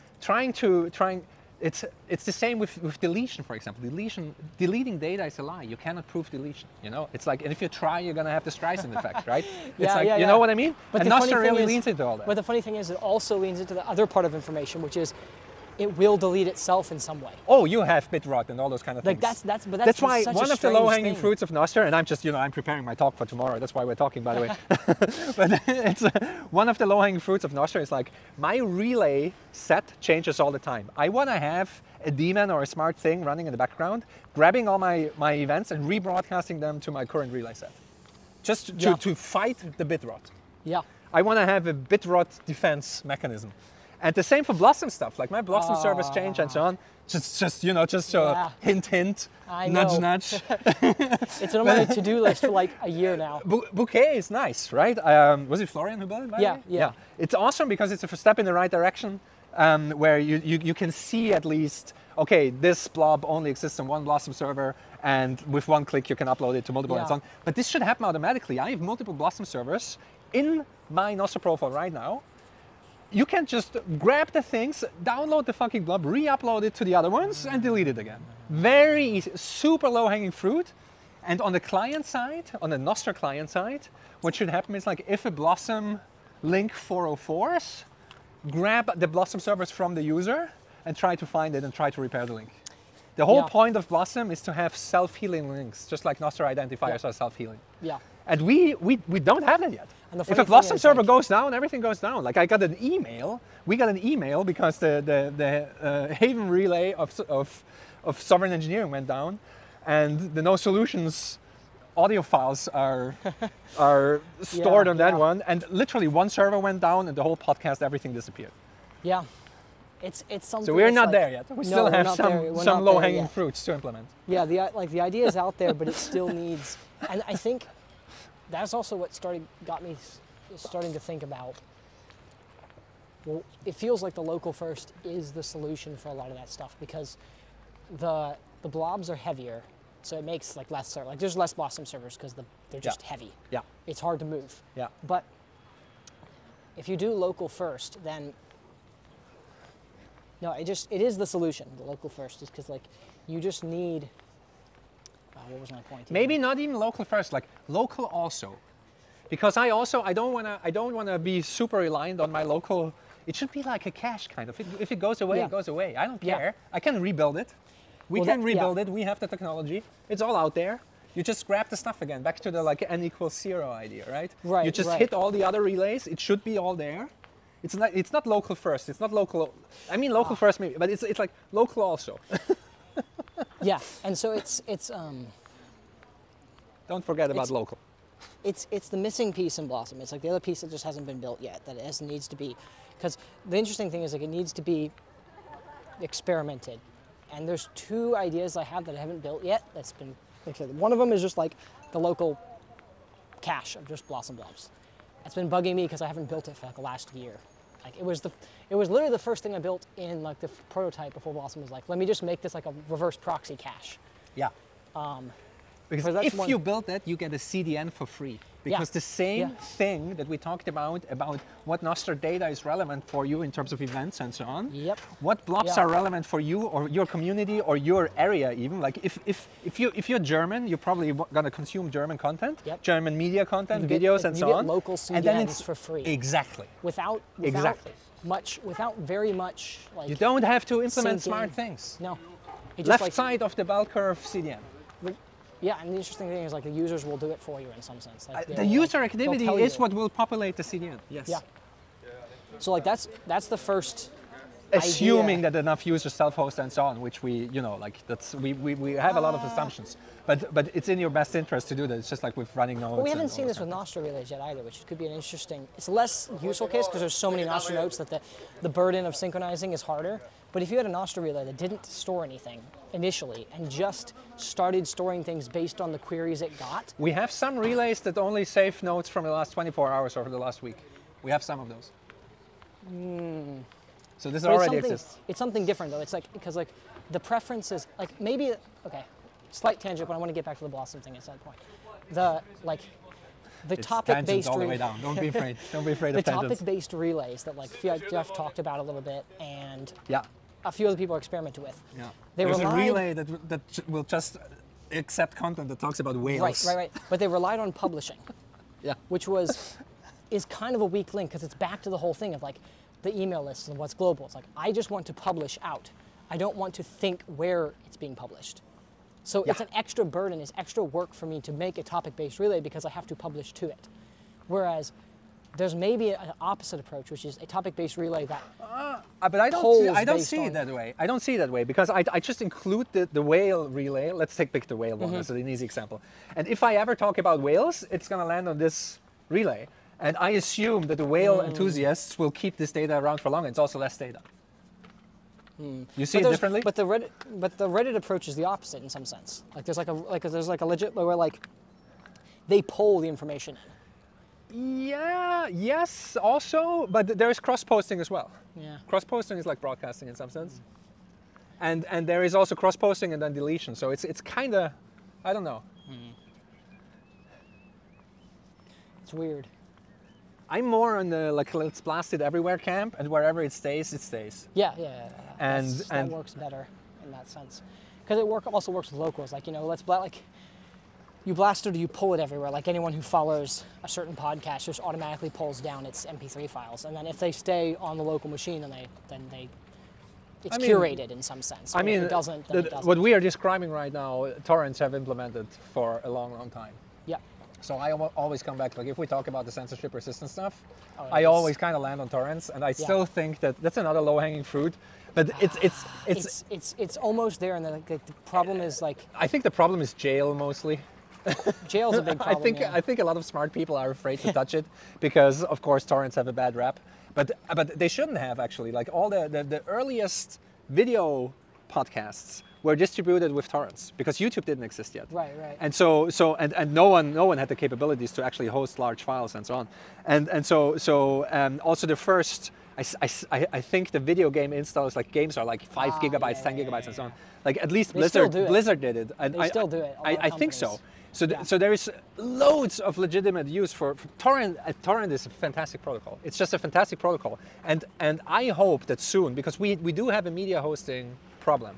It's the same with deletion, for example. Deleting data is a lie. You cannot prove deletion. It's like, and if you try, you're gonna have the Streisand effect, right? You know what I mean? But and Nostr really leans into all that. But the funny thing is, it also leans into the other part of information, which is it will delete itself in some way. Oh, you have bit rot and all those kind of things. That's why such one a of the low-hanging thing. fruits of Nostr, and I'm just, I'm preparing my talk for tomorrow. That's why we're talking, by the way. But it's one of the low-hanging fruits of Nostr is like my relay set changes all the time. I want to have a daemon or a smart thing running in the background, grabbing all my events and rebroadcasting them to my current relay set, just to fight the bit rot. Yeah. I want to have a bit rot defense mechanism. And the same for Blossom stuff, like my Blossom service change and so on. Just hint, nudge, nudge. It's on my to-do list for like a year now. Bouquet is nice, right? Was it Florian who built it? By the way? Yeah. It's awesome because it's a step in the right direction, where you can see at least, okay, this blob only exists on one Blossom server, and with one click you can upload it to multiple and so on. But this should happen automatically. I have multiple Blossom servers in my Nostr profile right now. You can just grab the things, download the fucking blob, re-upload it to the other ones, and delete it again. Very easy, super low-hanging fruit. And on the client side, on the Nostr client side, what should happen is like if a Blossom link 404s, grab the Blossom servers from the user and try to find it and try to repair the link. The whole point of Blossom is to have self-healing links, just like Nostr identifiers are self-healing. Yeah. And we don't have that yet. If a Blossom server goes down, everything goes down. Like we got an email because the Haven relay of Sovereign Engineering went down, and the No Solutions audio files are stored on that one. And literally one server went down, and the whole podcast, everything disappeared. Yeah, it's something. So we're not there yet. We still have some low-hanging fruits to implement. Yeah, the idea is out there, but it still needs. And I think that's also what got me starting to think about. Well, it feels like the local first is the solution for a lot of that stuff because the blobs are heavier, so it makes like less server. Like there's less Blossom servers because they're just heavy. Yeah. It's hard to move. Yeah. But if you do local first, then no, it is the solution. The local first is because like you just need. What was my point here? Maybe not even local first, like local also, because I don't wanna be super reliant on my local. It should be like a cache kind of. If it goes away, it goes away. I don't care. I can rebuild it. We can rebuild it. We have the technology. It's all out there. You just grab the stuff again. Back to the like n=0 idea, right? Right. You just hit all the other relays. It should be all there. It's not local first. It's not local. I mean local first maybe, but it's like local also. Yeah, and so it's don't forget about local. It's the missing piece in Blossom. It's like the other piece that just hasn't been built yet, that it needs to be. Because the interesting thing is like it needs to be experimented. And there's two ideas I have that I haven't built yet that's been, one of them is just like the local cache of just Blossom blobs. It's been bugging me because I haven't built it for like the last year. Like it was literally the first thing I built in like the prototype before Blossom was like, let me just make this like a reverse proxy cache. Yeah. Because Because that's if one- you build that, you get a CDN for free. Because the same thing that we talked about what Nostr data is relevant for you in terms of events and so on. Yep. What blocks Yeah. are relevant for you or your community or your area even. Like if you're German, you're probably gonna consume German content, Yep. German media content, You get, videos like, and you so get on. local And then CDNs for free. Exactly. Without Exactly. without very much like You don't have to implement syncing. smart things. No. It just Left like, side of the bell curve CDN. Yeah, and the interesting thing is like the users will do it for you in some sense. Like The they'll, user like, they'll activity tell is you. what will populate the CDN. Yes. Yeah. So like that's the first Assuming idea. that enough users self-host and so on, which we, we have a lot of assumptions. But it's in your best interest to do that. It's just like with running nodes. But we and haven't all seen that this with kind Nostr relays yet either, which could be an interesting. It's a less useful case because there's so many Nostr nodes that the burden of synchronizing is harder. But if you had a Nostr relay that didn't store anything initially and just started storing things based on the queries it got, We have some relays that only save nodes from the last 24 hours or the last week. We have some of those. So this but already it's something, exists. it's something different though. It's like because like the preferences like maybe okay, slight tangent, but I want to get back to the Blossom thing at some point. The like the It's topic-based tangents all the way down. Don't be afraid. Don't be afraid the of tangents. topic-based relays that like Jeff talked about a little bit and Yeah. a few other people experimented with. Yeah. They There's a relied- relay that will just accept content that talks about whales. Right. But they relied on publishing, Yeah. which is kind of a weak link because it's back to the whole thing of like the email lists and what's global. It's like I just want to publish out. I don't want to think where it's being published. So it's Yeah. an extra burden, it's extra work for me to make a topic-based relay because I have to publish to it. Whereas there's maybe an opposite approach, which is a topic-based relay that But I don't polls see based it on- that way. I don't see it that way because I just include the whale relay. Let's pick the whale one as an easy example. And if I ever talk about whales, it's going to land on this relay. And I assume that the whale enthusiasts will keep this data around for long. It's also less data. You see it there's- differently? But the Reddit approach is the opposite in some sense. Like there's like a legit where like they poll the information in. Yeah, yes, also, but there's cross-posting as well. Yeah. Cross-posting is like broadcasting in some sense. And there is also cross-posting and then deletion. So it's kind of, I don't know. It's weird. I'm more on the like let's blast it everywhere camp, and wherever it stays, it stays. Yeah. And- that and- works better in that sense, because it also works with locals. Like like you blast it or you pull it everywhere. Like anyone who follows a certain podcast just automatically pulls down its MP3 files, and then if they stay on the local machine, then they it's I mean- curated in some sense. I But mean, if it doesn't, then it doesn't. what we are describing right now, torrents have implemented for a long, long time. Yeah. So I always come back, like if we talk about the censorship resistant stuff, Oh, I it's- always kind of land on torrents, and I still think that that's another low-hanging fruit. But It's almost there, and the problem is like I think the problem is jail mostly. jail's a big problem. I think a lot of smart people are afraid to touch it because, of course, torrents have a bad rap. But they shouldn't have actually. Like all the earliest video podcasts were distributed with torrents because YouTube didn't exist yet. Right. And and no one had the capabilities to actually host large files and so on. And so also the first. I think the video game installs like games are like 5 gigabytes, 10 gigabytes, and so on. Like at least They still Blizzard do it. Blizzard did it. And They still do it, a lot of I think so. companies. So, Yeah. so there is loads of legitimate use for torrent. Torrent is a fantastic protocol. It's just a fantastic protocol, and I hope that soon, because we do have a media hosting problem.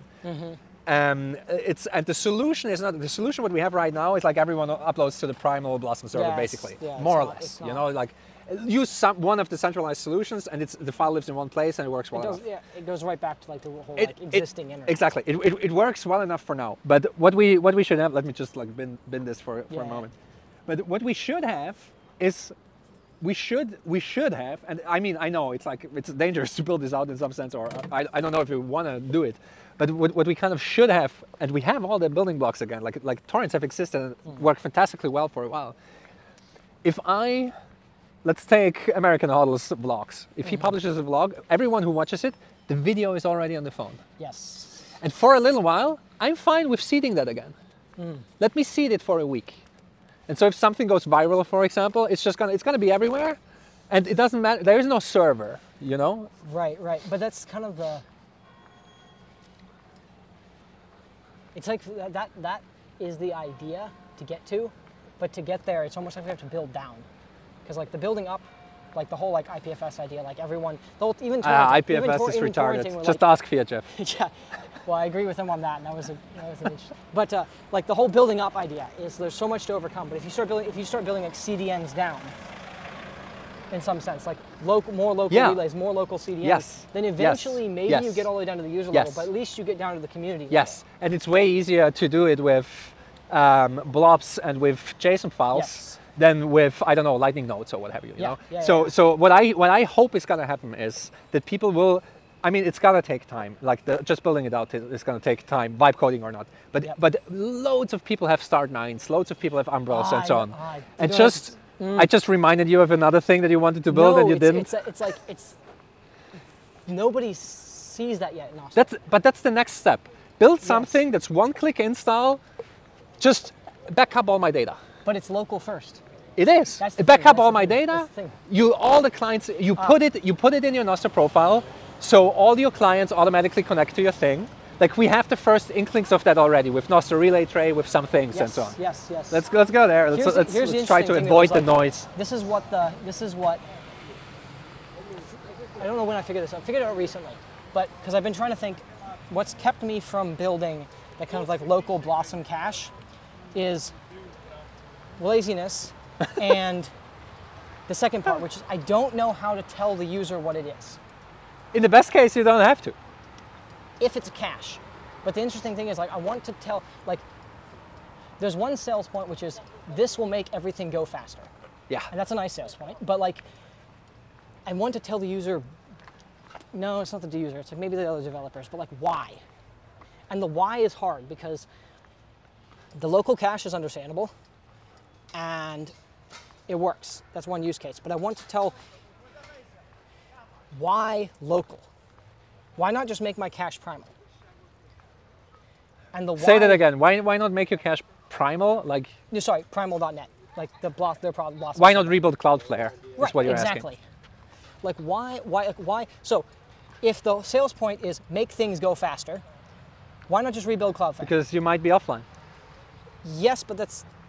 And the solution is not the solution. What we have right now is like everyone uploads to the Primal Blossom server, Yes, basically, yeah, more or it's not- less. it's You not. know, like use one of the centralized solutions, and the file lives in one place and it works well enough. It goes right back to like the whole It- like it- existing internet. Exactly. It works well enough for now. But what we should have, let me just like bin this for Yeah. a moment. But what we should have is we should have, and I mean I know it's like it's dangerous to build this out in some sense, or I don't know if we want to do it. But what we kind of should have, and we have all the building blocks again, like torrents have existed and worked fantastically well for a while. Let's take American Hodl's vlogs. If he publishes a vlog, everyone who watches it, the video is already on the phone. Yes. And for a little while, I'm fine with seeding that again. Let me seed it for a week. And so if something goes viral, for example, it's gonna be everywhere, and it doesn't matter. There is no server. you know? Right, right. But that's kind of the. It's like that is the idea to get to, but to get there, it's almost like we have to build down, because like the building up, like the whole like IPFS idea, like everyone, even IPFS is even retarded. torrenting, we're Just like, ask Fiat, Jeff. yeah. Well, I agree with him on that, and that was an interesting. But like the whole building up idea is there's so much to overcome. But if you start building like CDNs down, in some sense, like more local relays, more local CDNs, then eventually maybe you get all the way down to the user level, but at least you get down to the community level. Yes, and it's way easier to do it with blobs and with JSON files than with, I don't know, Lightning nodes or what have you. You know? So what I hope is going to happen is that people will. I mean, it's gonna take time. Like just building it out is gonna take time, vibe coding or not. But loads of people have Start9s, loads of people have Umbrels and so on. And I just reminded you of another thing that you wanted to build and you didn't. It's nobody sees that yet in Nostr. But that's the next step. Build something that's one-click install. Just back up all my data. But it's local first. It is. Back up all my data. All the clients. You put it in your Nostr profile. So all your clients automatically connect to your thing. Like we have the first inklings of that already with Nostr Relay Tray, with some things and so on. Yes, yes. Let's go there. Let's try to avoid the noise. This is what I don't know when I figured this out. I figured it out recently, but because I've been trying to think, what's kept me from building that kind of like local Blossom cache is laziness, and the second part, which is I don't know how to tell the user what it is. In the best case, you don't have to. If it's a cache. But the interesting thing is, like, I want to tell, like, there's one sales point, which is this will make everything go faster. Yeah. And that's a nice sales point. But, like, I want to tell the user, no, it's not the user, it's like maybe the other developers, but, like, why? And the why is hard because the local cache is understandable and it works. That's one use case. But I want to tell why local? Why not just make my cache primal? And the why, say that again. Why not make your cache primal? Like sorry, primal.net. Like their Blossom. Why not rebuild Cloudflare? Right, is what you're exactly. asking. Like why? So, if the sales point is make things go faster, why not just rebuild Cloudflare? Because you might be offline. Yes, but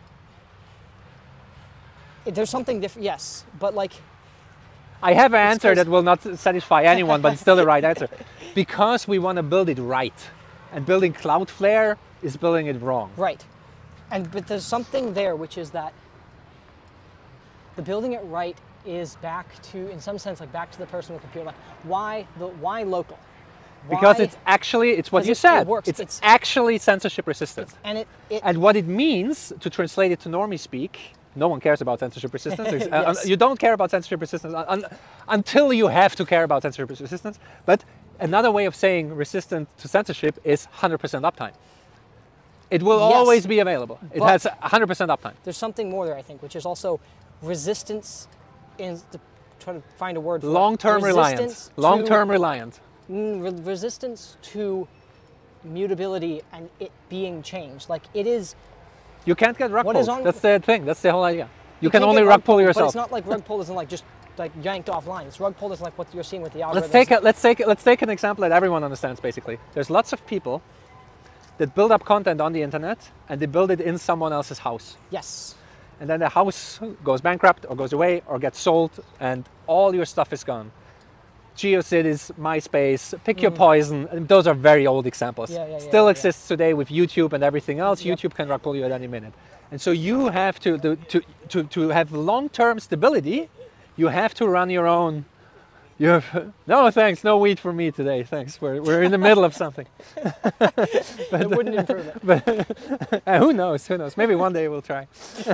there's something different. Yes, but like. I have an answer that will not satisfy anyone, but it's still the right answer. Because we want to build it right. And building Cloudflare is building it wrong. Right. But there's something there, which is that the building it right is back to, in some sense, like back to the personal computer. Like, why local? Because it's what you said. It works. It's actually censorship resistant. And what it means, to translate it to normie speak, no one cares about censorship resistance. Yes. You don't care about censorship resistance until you have to care about censorship resistance. But another way of saying resistant to censorship is 100% uptime. It will always be available. It has 100% uptime. There's something more there, I think, which is also resistance try to find a word for long-term reliance. Long-term reliant. Resistance to mutability and it being changed. Like it is. You can't get rug pulled. That's the thing. That's the whole idea. You can only rug pull yourself. But it's not like rug pull isn't like just like yanked offline. It's rug pull is like what you're seeing with the algorithm. Let's take an example that everyone understands. Basically, there's lots of people that build up content on the internet and they build it in someone else's house. Yes. And then the house goes bankrupt or goes away or gets sold, and all your stuff is gone. GeoCities, MySpace, pick your poison. And those are very old examples. Still exists today with YouTube and everything else. YouTube can rug pull you at any minute. And so you have to have long-term stability, you have to run your own. No thanks, no weed for me today. Thanks. We're in the middle of something. It wouldn't improve it. But who knows? Maybe one day we'll try.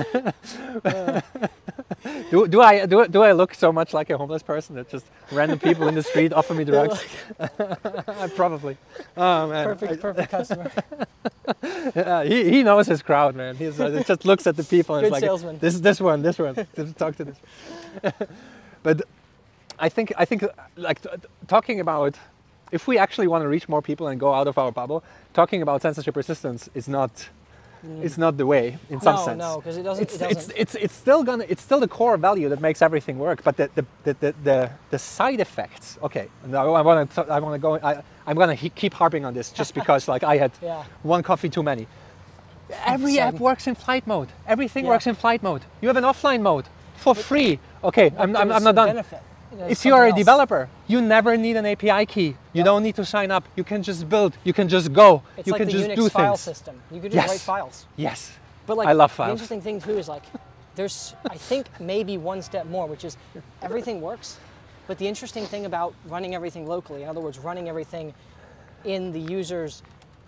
Do I look so much like a homeless person that just random people in the street offer me drugs? Probably. Oh man. Perfect customer. He knows his crowd, man. He just looks at the people and Good is like, salesman. This one. Just talk to this. But I think like talking about, if we actually want to reach more people and go out of our bubble, talking about censorship resistance is not it's not the way in some No, sense. no, 'cause it doesn't- It's still the core value that makes everything work. But the side effects. Okay, now I'm gonna keep harping on this just because like I had Yeah. one coffee too many. Every Same. app works in flight mode. Everything Yeah. works in flight mode. You have an offline mode for free. Okay, I'm There's not done. benefit. There's If you are a something else. developer, you never need an API key. You Yep. don't need to sign up. You can just build. You can just go. It's you like can the just Unix do file things. system. You could just Yes. write files. Yes. But like, I love the files. interesting thing too is like, there's I think maybe one step more, which is everything works, but the interesting thing about running everything locally, in other words, running everything in the user's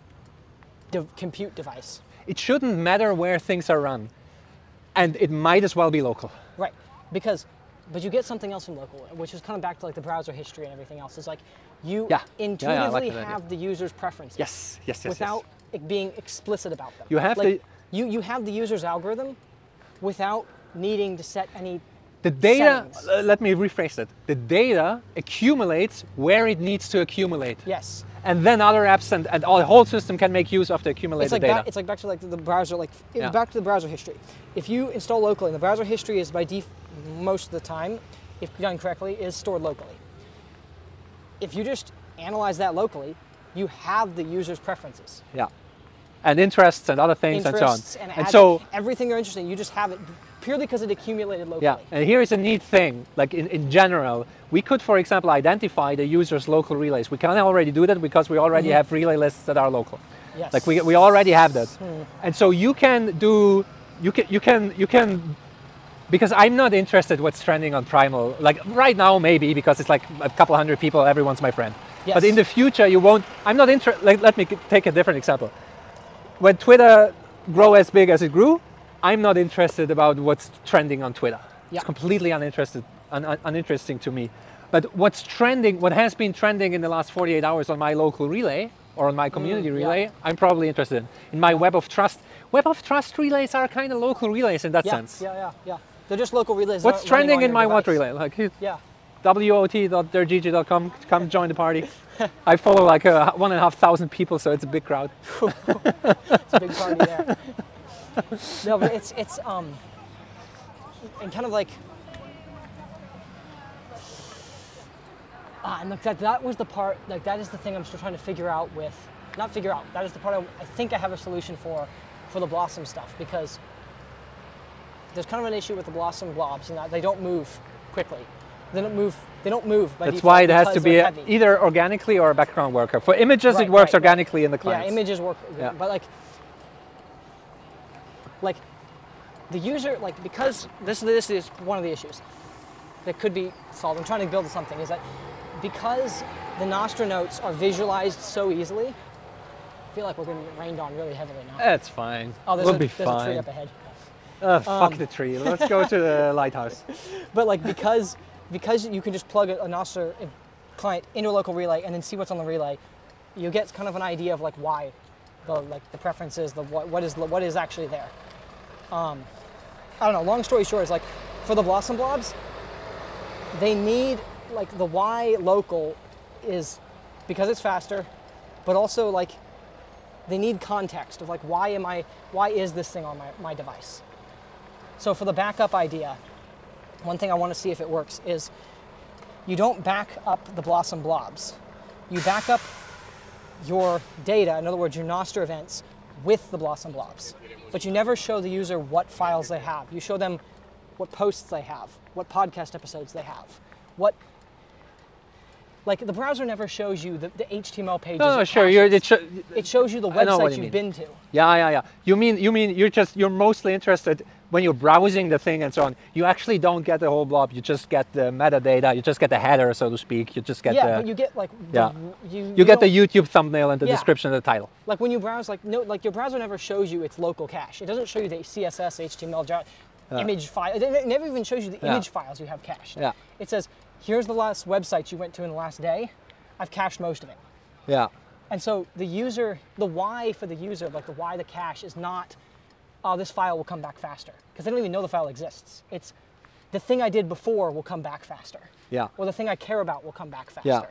compute device, It shouldn't matter where things are run, and it might as well be local. right? But you get something else from local, which is kind of back to like the browser history and everything else. It's like you Yeah. intuitively Yeah, I like that idea. have the user's preferences. Yes. Without it being explicit about them. You have like, you have the user's algorithm without needing to set any The data. settings. Let me rephrase that. The data accumulates where it needs to accumulate, Yes. and then other apps and the whole system can make use of the accumulated It's like data. back, it's like back to like the browser, Yeah. back to the browser history. If you install locally, and the browser history is by most of the time, if done correctly, is stored locally. If you just analyze that locally, you have the user's preferences, Yeah. And interests and other things interests, and so on. and so everything they're interested in. You just have it purely because it accumulated locally. yeah, and here is a neat thing, like in general, we could, for example, identify the user's local relays. We can already do that because we already have relay lists that are local. Yes. Like we already have that. And so you can do, you can, because I'm not interested what's trending on Primal. Like right now maybe, because it's like a couple hundred people, everyone's my friend. Yes. But in the future you won't, I'm not interested, like, let me take a different example. When Twitter grew as big as it grew, I'm not interested about what's trending on Twitter. Yeah. It's completely uninteresting to me. But what's trending, what has been trending in the last 48 hours on my local relay or on my community relay, I'm probably interested in. In my Web of Trust. Web of Trust relays are kind of local relays in that sense. Yeah. They're just local relays. What's running trending on in your my what device. relay? Like Yeah. wot.dergg.com, come join the party. I follow like 1,500 people, so it's a big crowd. It's a big party there. No, but it's and kind of like and look, that was the part, like that is the thing I'm still trying to figure out with, not figure out, that is the part I think I have a solution for the Blossom stuff, because there's kind of an issue with the Blossom blobs in that they don't move quickly. They don't move by That's default why it has because to be they're heavy. either organically or a background worker. For images, Right, it works right. organically in the client. Yeah, images work, Yeah. but like the user, like, because this is one of the issues that could be solved. I'm trying to build something, is that because the Nostra notes are visualized so easily, I feel like we're going to get rained on really heavily now. That's fine. Oh, there's we'll a be tree fine. up ahead. Fuck the tree. Let's go to the lighthouse. But like because you can just plug a Nostra client into a local relay and then see what's on the relay, you get kind of an idea of like why, the preferences, what is actually there. I don't know. Long story short, is like for the Blossom blobs, they need like the why local is because it's faster, but also like they need context of like why is this thing on my device. So for the backup idea, one thing I want to see if it works is you don't back up the Blossom blobs. You back up your data, in other words, your Nostra events, with the Blossom blobs. But you never show the user what files they have. You show them what posts they have, what podcast episodes they have, like the browser never shows you the HTML pages. No, it sure. caches. It shows you the I know what websites you you've mean. been to. Yeah. You mean you're mostly interested when you're browsing the thing and so on. You actually don't get the whole blob. You just get the metadata. You just get the header, so to speak. You just get But you get like you get the don't- YouTube thumbnail and the Yeah. description and the title. like when you browse, like your browser never shows you its local cache. It doesn't show you the CSS, HTML, image file. It never even shows you the image files you have cached. Yeah. It says, here's the last websites you went to in the last day. I've cached most of it. Yeah. And so the why for the user, like the why the cache is not, oh, this file will come back faster. Because they don't even know the file exists. It's the thing I did before will come back faster. Yeah. Or the thing I care about will come back faster. Yeah.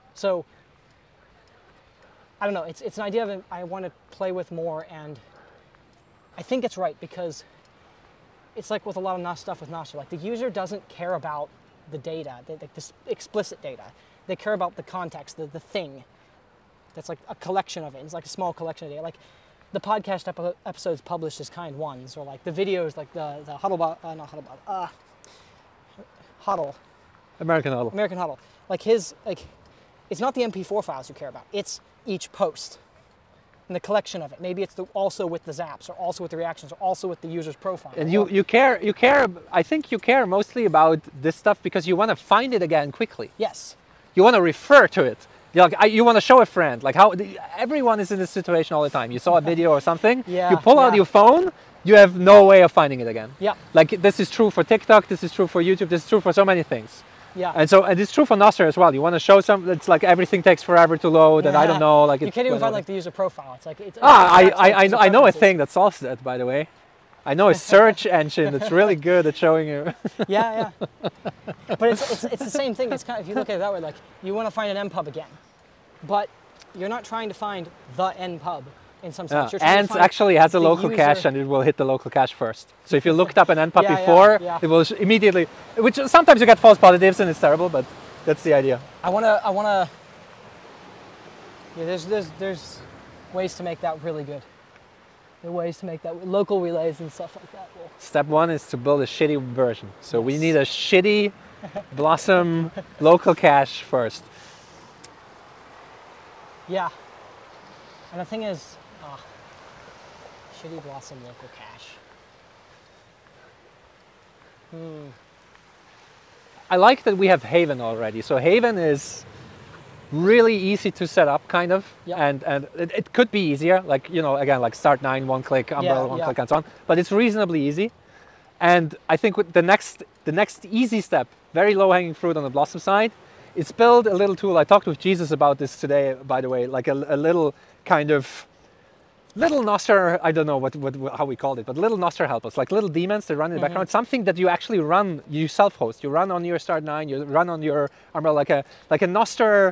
So, I don't know, it's an idea that I want to play with more and I think it's right because it's like with a lot of NOS stuff with Nostr, like the user doesn't care about the data, like this explicit data. They care about the context, the thing. That's like a collection of it. It's like a small collection of data. Like the podcast episodes published as kind ones, or like the videos, like the Huddlebot, not Huddlebot, Huddle. American Huddle. American Huddle. Like his, like, it's not the MP4 files you care about. It's each post and the collection of it. Maybe it's also with the zaps, or also with the reactions, or also with the user's profile. And you care. I think you care mostly about this stuff because you want to find it again quickly. Yes. You want to refer to it. You want to show a friend. Like how everyone is in this situation all the time. You saw a video or something. Yeah, you pull out yeah. your phone. You have no way of finding it again. Yeah. Like this is true for TikTok. This is true for YouTube. This is true for so many things. Yeah. And it's true for Nostr as well. You want to show it's like everything takes forever to load, and I don't know. Like you can't even find like the user profile. It's like it's. I know a thing that solves that. By the way, I know a search engine that's really good at showing you. Yeah. But it's the same thing. It's kind of, if you look at it that way, like you want to find an npub again, but you're not trying to find the npub in some sense. You're trying to Ant find actually has a the local user- cache, and it will hit the local cache first. So if you looked up an npub Yeah, before, yeah. it will immediately. Which sometimes you get false positives, and it's terrible, but that's the idea. I wanna. Yeah, there's ways to make that really good. There are ways to make that local relays and stuff like that. Step one is to build a shitty version. So we Yes. need a shitty Blossom local cache first. Yeah. And the thing is, shitty Blossom local cache. I like that we have Haven already. So Haven is really easy to set up, kind of, Yeah. and it could be easier. Like again, like Start9, one click, Umbrella, one yeah. click, and so on. But it's reasonably easy. And I think with the next easy step, very low hanging fruit on the Blossom side, is build a little tool. I talked with Jesus about this today, by the way, like a little kind of little Nostr, I don't know how we called it, but little Nostr helpers, like little daemons that run in the background, something that you actually run, you self-host, you run on your Start9, you run on your Umbrella, like a Nostr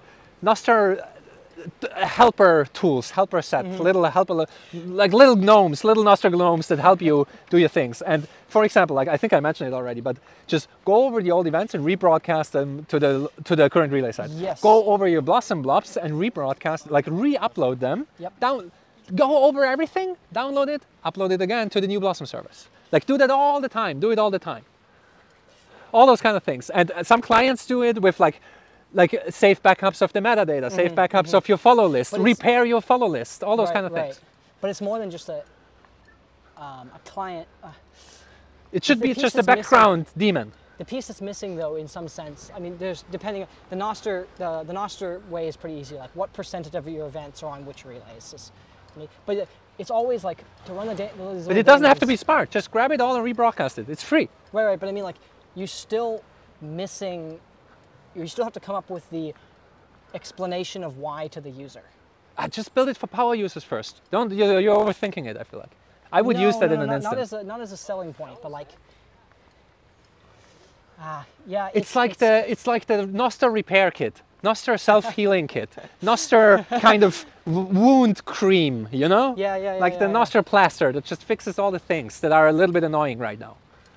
helper tools, helper set, little helper, like little gnomes, little Nostr gnomes that help you do your things. And for example, like I think I mentioned it already, but just go over the old events and rebroadcast them to the current relay side. Yes. Go over your Blossom blobs and rebroadcast, like re-upload them. Yep. Go over everything, download it, upload it again to the new Blossom service. Like do that all the time. Do it all the time. All those kind of things. And some clients do it with like safe backups of the metadata, safe backups of your follow list, repair your follow list, all those kind of things. But it's more than just a client. It should the be piece just a that's missing- background daemon. The piece that's missing, though, in some sense, I mean, there's depending the Nostr way is pretty easy. Like, what percentage of your events are on which relays? But it's always like to run the data. But it doesn't have to be smart. Just grab it all and rebroadcast it. It's free. Right. But I mean, like, you still have to come up with the explanation of why to the user. Just build it for power users first. You're overthinking it, I feel like. I would use that in an instant. Not as a selling point, but like, yeah. It's like the Nostr repair kit, Nostr self-healing kit, Nostr kind of wound cream, Yeah. Like the Nostr plaster that just fixes all the things that are a little bit annoying right now.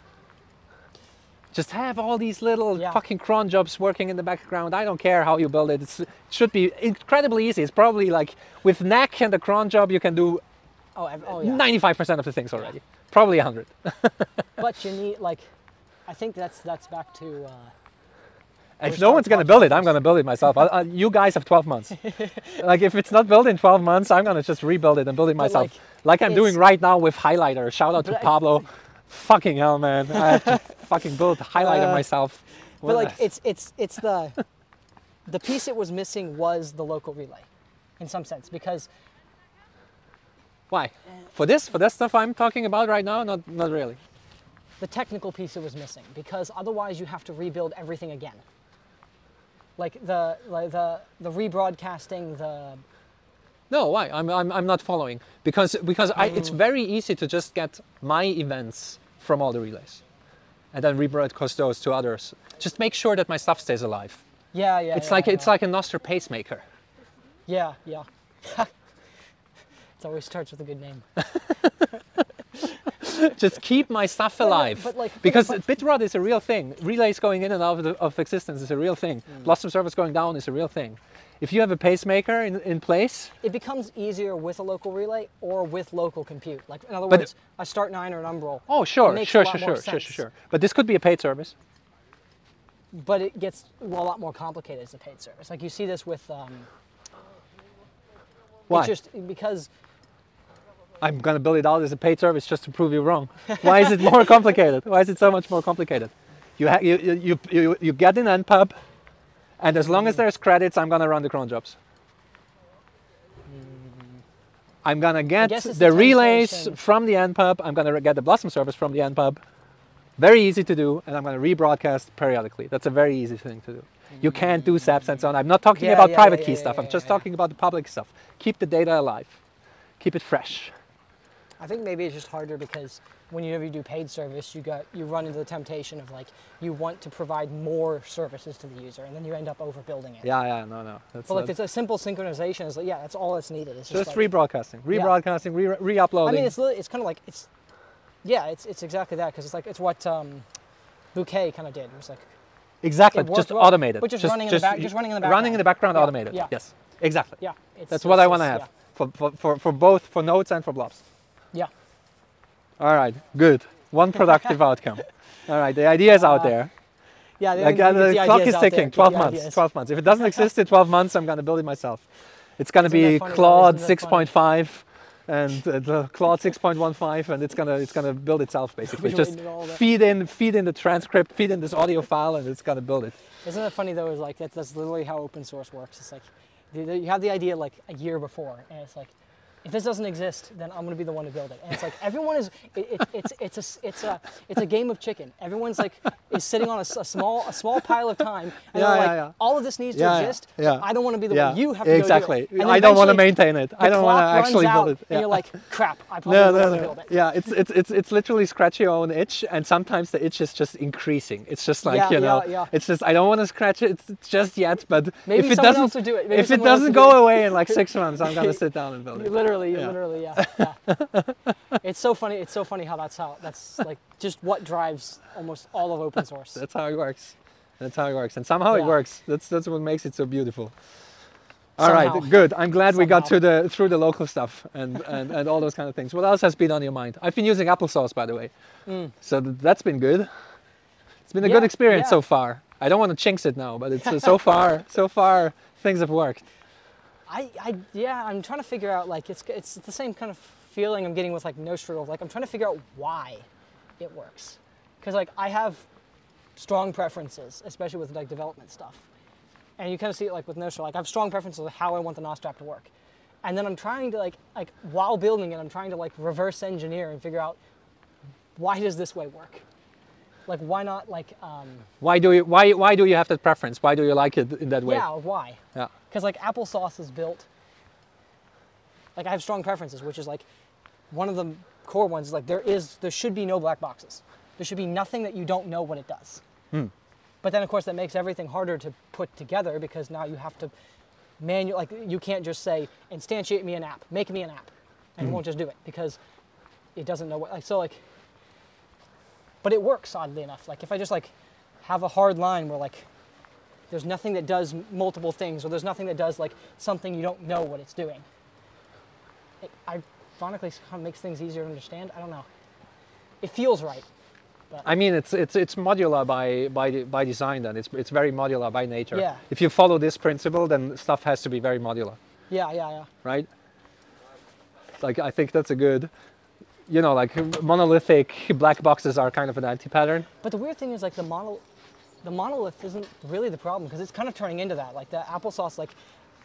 Just have all these little fucking cron jobs working in the background. I don't care how you build it. It should be incredibly easy. It's probably like with NAC and the cron job, you can do 95% of the things already. Probably 100. But you need I think that's back to. If no one's going to build it, I'm going to build it myself. You guys have 12 months. Like if it's not built in 12 months, I'm going to just rebuild it and build it myself. Like I'm doing right now with Highlighter. Shout out to Pablo. Fucking hell, man. I have to fucking build Highlighter myself. But like it's the piece it was missing was the local relay, in some sense, because. Why? For this stuff I'm talking about right now? Not really. The technical piece it was missing, because otherwise you have to rebuild everything again. Like the rebroadcasting, No, why? I'm not following because it's very easy to just get my events from all the relays, and then rebroadcast those to others. Just make sure that my stuff stays alive. Yeah. It's like a Nostr pacemaker. Yeah. It always starts with a good name. Just keep my stuff alive. but like, because but- bitrot is a real thing. Relays going in and out of existence is a real thing. Blossom servers going down is a real thing. If you have a pacemaker in place, It becomes easier with a local relay or with local compute. Like in other But- words, a Start9 or an Umbrel. oh it sure, makes sure, a lot sure, more sure, sure, sense. sure. But this could be a paid service. But it gets a lot more complicated as a paid service. Like you see this with Why? it's just because I'm gonna build it out as a paid service just to prove you wrong. Why is it more complicated? Why is it so much more complicated? You get an NPub, and as long as there's credits, I'm gonna run the cron jobs. I'm gonna get guess it's the the relays temptation. from the NPub. I'm gonna get the Blossom service from the NPub. Very easy to do, and I'm gonna rebroadcast periodically. That's a very easy thing to do. You can't do SAPs and so on. I'm not talking Yeah, about yeah, private yeah, key yeah, stuff. yeah, I'm just yeah. talking about the public stuff. Keep the data alive. Keep it fresh. I think maybe it's just harder because whenever you do paid service, you run into the temptation of like you want to provide more services to the user, and then you end up overbuilding it. Yeah, no. That's But like it's a simple synchronization. Is like that's all that's needed. It's just like, rebroadcasting, re-uploading. I mean, it's kind of like it's exactly that because it's what Bouquet kind of did. It was like exactly, it worked just well, automated. but just running in the background. Running in the background, Yeah, automated. yeah. Yes, exactly. yeah, That's what I want to yeah. have for both for nodes and for blobs. Yeah. All right, good. One productive outcome. All right, the idea is out there. Yeah, Like, the the clock ideas is out there, ticking. keep 12 the months. ideas. 12 months. If it doesn't exist in 12 months, I'm going to build it myself. It's going to Isn't be that funny, though? Claude Isn't that funny? 6.5 and the Claude 6.15, and it's gonna build itself basically. We Just know all that. feed in the transcript, feed in this audio file, and it's gonna build it. Isn't it funny though? Is like that's literally how open source works. It's like you have the idea like a year before, and it's like if this doesn't exist, then I'm gonna be the one to build it. And it's like everyone is it's a game of chicken. Everyone's like is sitting on a small pile of time, and Yeah, they're like yeah. all of this needs to Yeah, exist. yeah. I don't want to be the Yeah, one. You have to exactly. go do it. And then I don't want to eventually maintain it. the I don't want to clock actually runs build out, it. And you're like, crap. I probably No, don't want to no, build no. it. Yeah, it's literally scratch your own itch, and sometimes the itch is just increasing. It's just like Yeah, yeah. it's just I don't want to scratch it just yet, but Maybe if it someone doesn't, else will do it. Maybe if it someone else doesn't will do go it. away in like 6 months, I'm gonna sit down and build it. Literally, Yeah. yeah. It's so funny. It's so funny how that's like just what drives almost all of open source. That's how it works. That's how it works, and somehow it Yeah. works. That's what makes it so beautiful. All right, Somehow. good. I'm glad we got Somehow. through the local stuff and all those kind of things. What else has been on your mind? I've been using applesauce, by the way, so that's been good. It's been a good Yeah, experience yeah. so far. I don't want to jinx it now, but it's so far things have worked. I'm trying to figure out like it's the same kind of feeling I'm getting with like Nostr. Like I'm trying to figure out why it works, because like I have strong preferences, especially with like development stuff, and you kind of see it like with Nostr. Like I have strong preferences of how I want the Nostrap to work, and then I'm trying to like while building it, I'm trying to like reverse engineer and figure out why does this way work. Like why not like Why do you have that preference? Why do you like it in that way? yeah, why? Yeah. Because like applesauce is built, like I have strong preferences, which is like one of the core ones is like there should be no black boxes. There should be nothing that you don't know what it does. But then of course that makes everything harder to put together because now you have to like you can't just say instantiate me an app, make me an app, and it won't just do it because it doesn't know what like so like. But it works oddly enough. Like if I just like have a hard line where like there's nothing that does multiple things, or there's nothing that does like something you don't know what it's doing. It ironically kind of makes things easier to understand. I don't know. It feels right. I mean, it's modular by design. Then it's very modular by nature. Yeah. If you follow this principle, then stuff has to be very modular, Yeah. right? Like I think that's a good, like monolithic black boxes are kind of an anti-pattern. But the weird thing is like the monolith isn't really the problem because it's kind of turning into that. Like the applesauce, like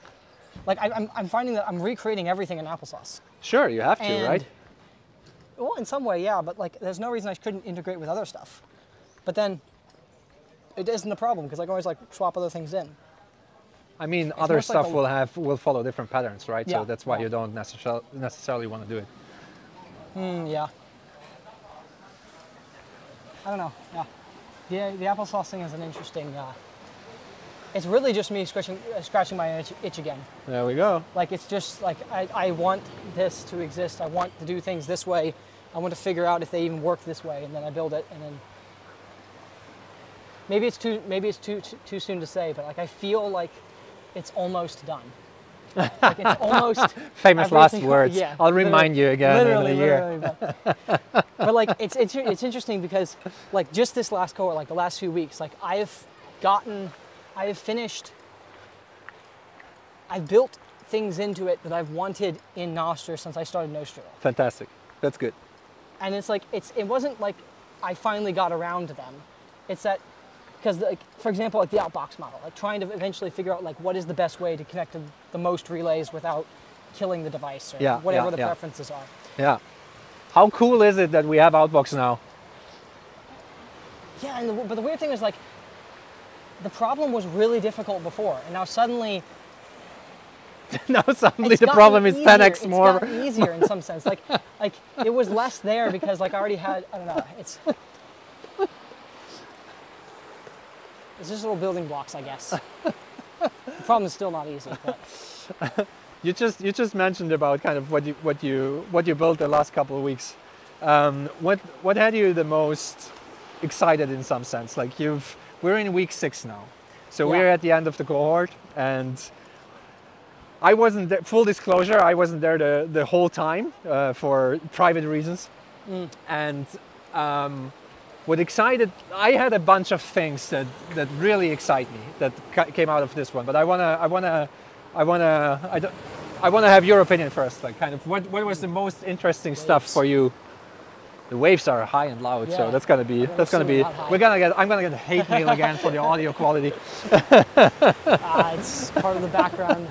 I'm finding that I'm recreating everything in applesauce. Sure, you have to, And- right? Well, in some way, yeah, but like there's no reason I couldn't integrate with other stuff. But then it isn't a problem because I can always like swap other things in. I mean, other most like stuff will follow different patterns, right? Yeah, So that's why yeah. you don't necessarily want to do it. Yeah. I don't know. Yeah. The applesauce thing is an interesting. It's really just me scratching my itch again. There we go. Like it's just like I want this to exist. I want to do things this way, I want to figure out if they even work this way, and then I build it, and then maybe it's too soon to say, but like I feel like it's almost done. Like it's almost Famous last everything- words. Yeah, I'll remind you again in a year. literally, but like it's interesting because like just this last cohort, like the last few weeks, like I've built things into it that I've wanted in Nostr since I started Nostr. Fantastic. That's good. And it's like it wasn't like I finally got around to them. It's that because like for example like the outbox model, like trying to eventually figure out like what is the best way to connect to the most relays without killing the device or Yeah, whatever yeah, the yeah. preferences are. Yeah. How cool is it that we have Outbox now? Yeah, but the weird thing is like the problem was really difficult before, and now suddenly Now suddenly it's the gotten problem is easier. 10x It's more. gotten easier in some sense. Like it was less there because like I already had, I don't know, it's just little building blocks, I guess. The problem is still not easy, but You just mentioned about kind of what you built the last couple of weeks. What had you the most excited in some sense? Like we're in week 6 now, so Yeah. we're at the end of the cohort, and I wasn't there, full disclosure, I wasn't there the whole time for private reasons, and I had a bunch of things that really excite me that came out of this one, but I want to have your opinion first. Like, kind of, what was the most interesting stuff for you? The waves are high and loud, so Yeah. that's gonna be. not high. I'm gonna get hate mail again for the audio quality. it's part of the background.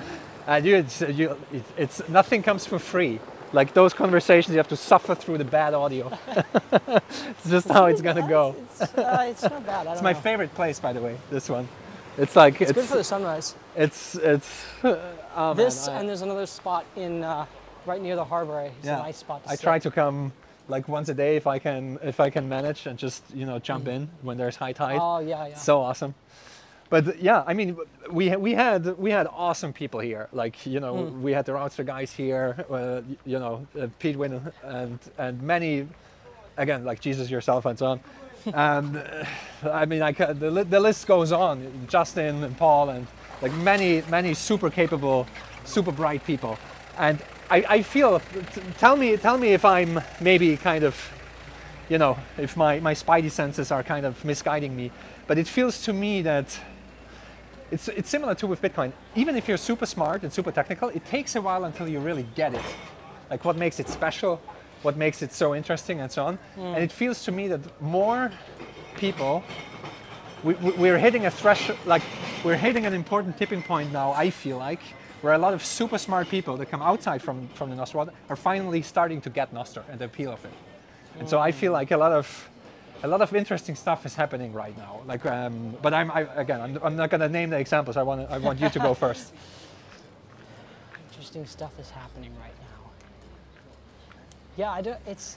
It's nothing comes for free. Like those conversations, you have to suffer through the bad audio. It's just how it's gonna go. It's not bad. It's my favorite place, by the way. This one. It's like It's good for the sunrise. It's. Oh, This man, and there's another spot in right near the harbor. It's a nice spot to I sit. try to come like once a day if I can manage, and just jump in when there's high tide. Oh yeah. So awesome. But yeah, I mean, we had awesome people here. Like we had the Roadster guys here. Pete Wynn and many, again, like Jesus yourself and so on. And I mean, the list goes on. Justin and Paul and like many super capable, super bright people. And I feel, tell me if I'm maybe kind of, if my spidey senses are kind of misguiding me. But it feels to me that it's similar to with Bitcoin. Even if you're super smart and super technical, it takes a while until you really get it. Like what makes it special, what makes it so interesting, and so on. And it feels to me that more people, we're hitting a threshold, like we're hitting an important tipping point now, I feel like, where a lot of super smart people that come outside from the Nostr world are finally starting to get Nostr and the appeal of it. And so I feel like a lot of interesting stuff is happening right now. Like, but I'm not gonna name the examples. I want you to go first. Interesting stuff is happening right now. Yeah, I do. It's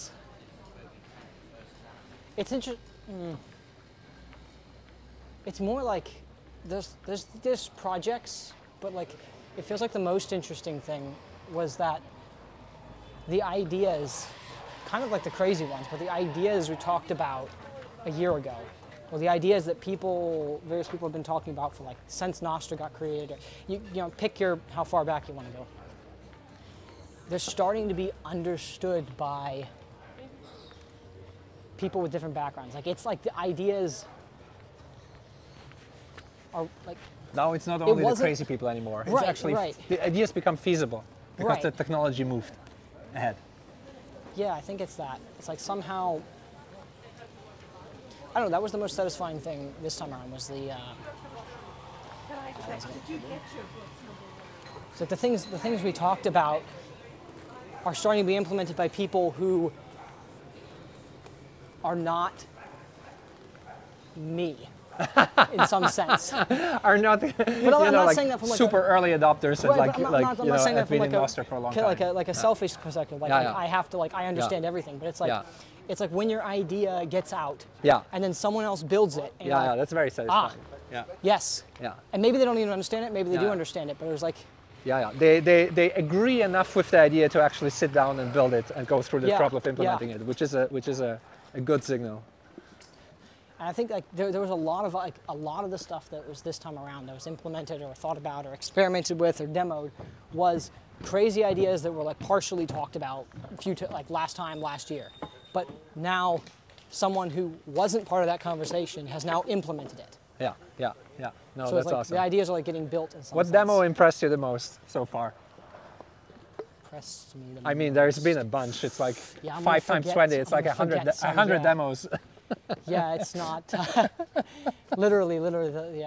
interesting. It's more like there's projects, but like it feels like the most interesting thing was that the ideas, kind of like the crazy ones, but the ideas we talked about a year ago, or the ideas that various people have been talking about for like since Nostr got created. Or you pick how far back you want to go. They're starting to be understood by people with different backgrounds. Like it's like the ideas are like. Now it's not only the wasn't- crazy people anymore. It's Right, actually right. the ideas become feasible because Right. the technology moved ahead. Yeah, I think it's that. It's like somehow, I don't know, that was the most satisfying thing this time around was the, so the things we talked about are starting to be implemented by people who are not me in some sense. Are not, But I'm not like saying that from like super early adopters and Right, like but I'm you not know saying that have from been like in Nostr for a long time. like a selfish perspective. Like Yeah. I have to I understand everything, but it's like Yeah. it's like when your idea gets out, Yeah. and then someone else builds it. And you're Yeah, like, that's very satisfying. Yeah, yes. yeah. And maybe they don't even understand it. Maybe they do Yeah. understand it. But it was like Yeah. They agree enough with the idea to actually sit down and build it and go through the Yeah, trouble of yeah. implementing it, which is a good signal. And I think like there was a lot of the stuff that was this time around that was implemented or thought about or experimented with or demoed was crazy ideas that were like partially talked about like last year, but now someone who wasn't part of that conversation has now implemented it. Yeah. No, So that's it's like awesome. the ideas are like getting built in some What sense. demo impressed you the most so far? Impressed me the I mean, there's most. been a bunch. It's like Yeah, I'm 5 gonna times forget- 20. It's I'm like gonna 100, forget some, 100 yeah. demos. Yeah, it's not. literally, yeah.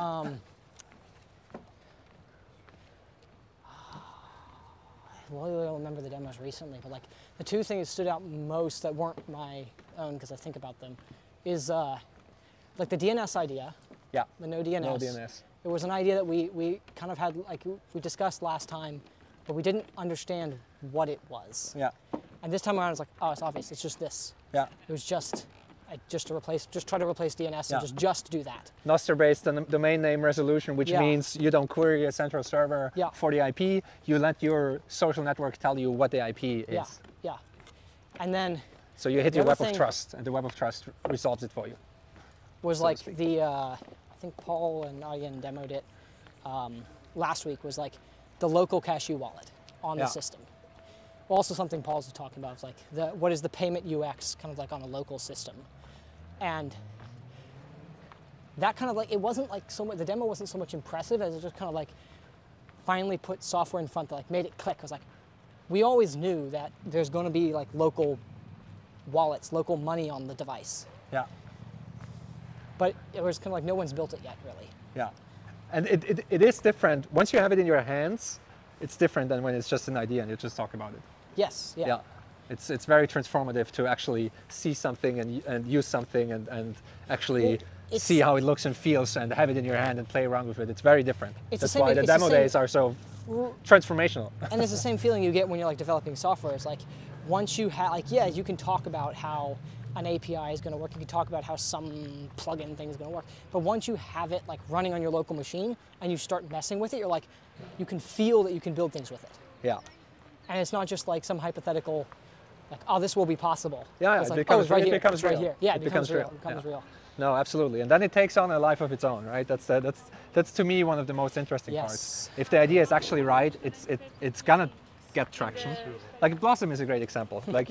Well, I don't remember the demos recently, but like the two things that stood out most that weren't my own because I think about them is like the DNS idea, Yeah. the no DNS. No DNS. It was an idea that we kind of had, like we discussed last time, but we didn't understand what it was. Yeah. And this time around, it's like, oh, it's obvious. It's just this. Yeah. It was just try to replace DNS Yeah. and just do that. Noster-based domain name resolution, which Yeah. means you don't query a central server Yeah. for the IP. You let your social network tell you what the IP is. Yeah. And then So you hit The your other web of thing- trust, and the web of trust resolves it for you. was so to like speak. I think Paul and Arjen demoed it last week, was like the local cashew wallet on Yeah. the system. Also something Paul's talking about is like what is the payment UX kind of like on a local system. And that kind of like, it wasn't like so much, the demo wasn't so much impressive as it just kind of like finally put software in front that like made it click. It was like, we always knew that there's going to be like local wallets, local money on the device. Yeah. But it was kind of like no one's built it yet, really. Yeah. And it is different. Once you have it in your hands, it's different than when it's just an idea and you just talk about it. Yes, yeah. Yeah. It's very transformative to actually see something and use something and actually Well, it's- see how it looks and feels and have it in your hand and play around with it. It's very different. It's the That's same- why the it's the demo same- days are so transformational. And it's the same feeling you get when you're like developing software. It's like once you have, like, yeah, you can talk about how an API is going to work. You can talk about how some plugin thing is going to work. But once you have it like running on your local machine and you start messing with it, you're like, you can feel that you can build things with it. Yeah. And it's not just like some hypothetical, like, oh, this will be possible. Yeah, It's it like, becomes- oh, it's right it here. becomes It's right real. here. Yeah, It it becomes becomes real. real. It becomes Yeah. real. No, absolutely. And then it takes on a life of its own, right? That's to me one of the most interesting Yes. parts. If the idea is actually right, it's gonna get traction. Like Blossom is a great example. Like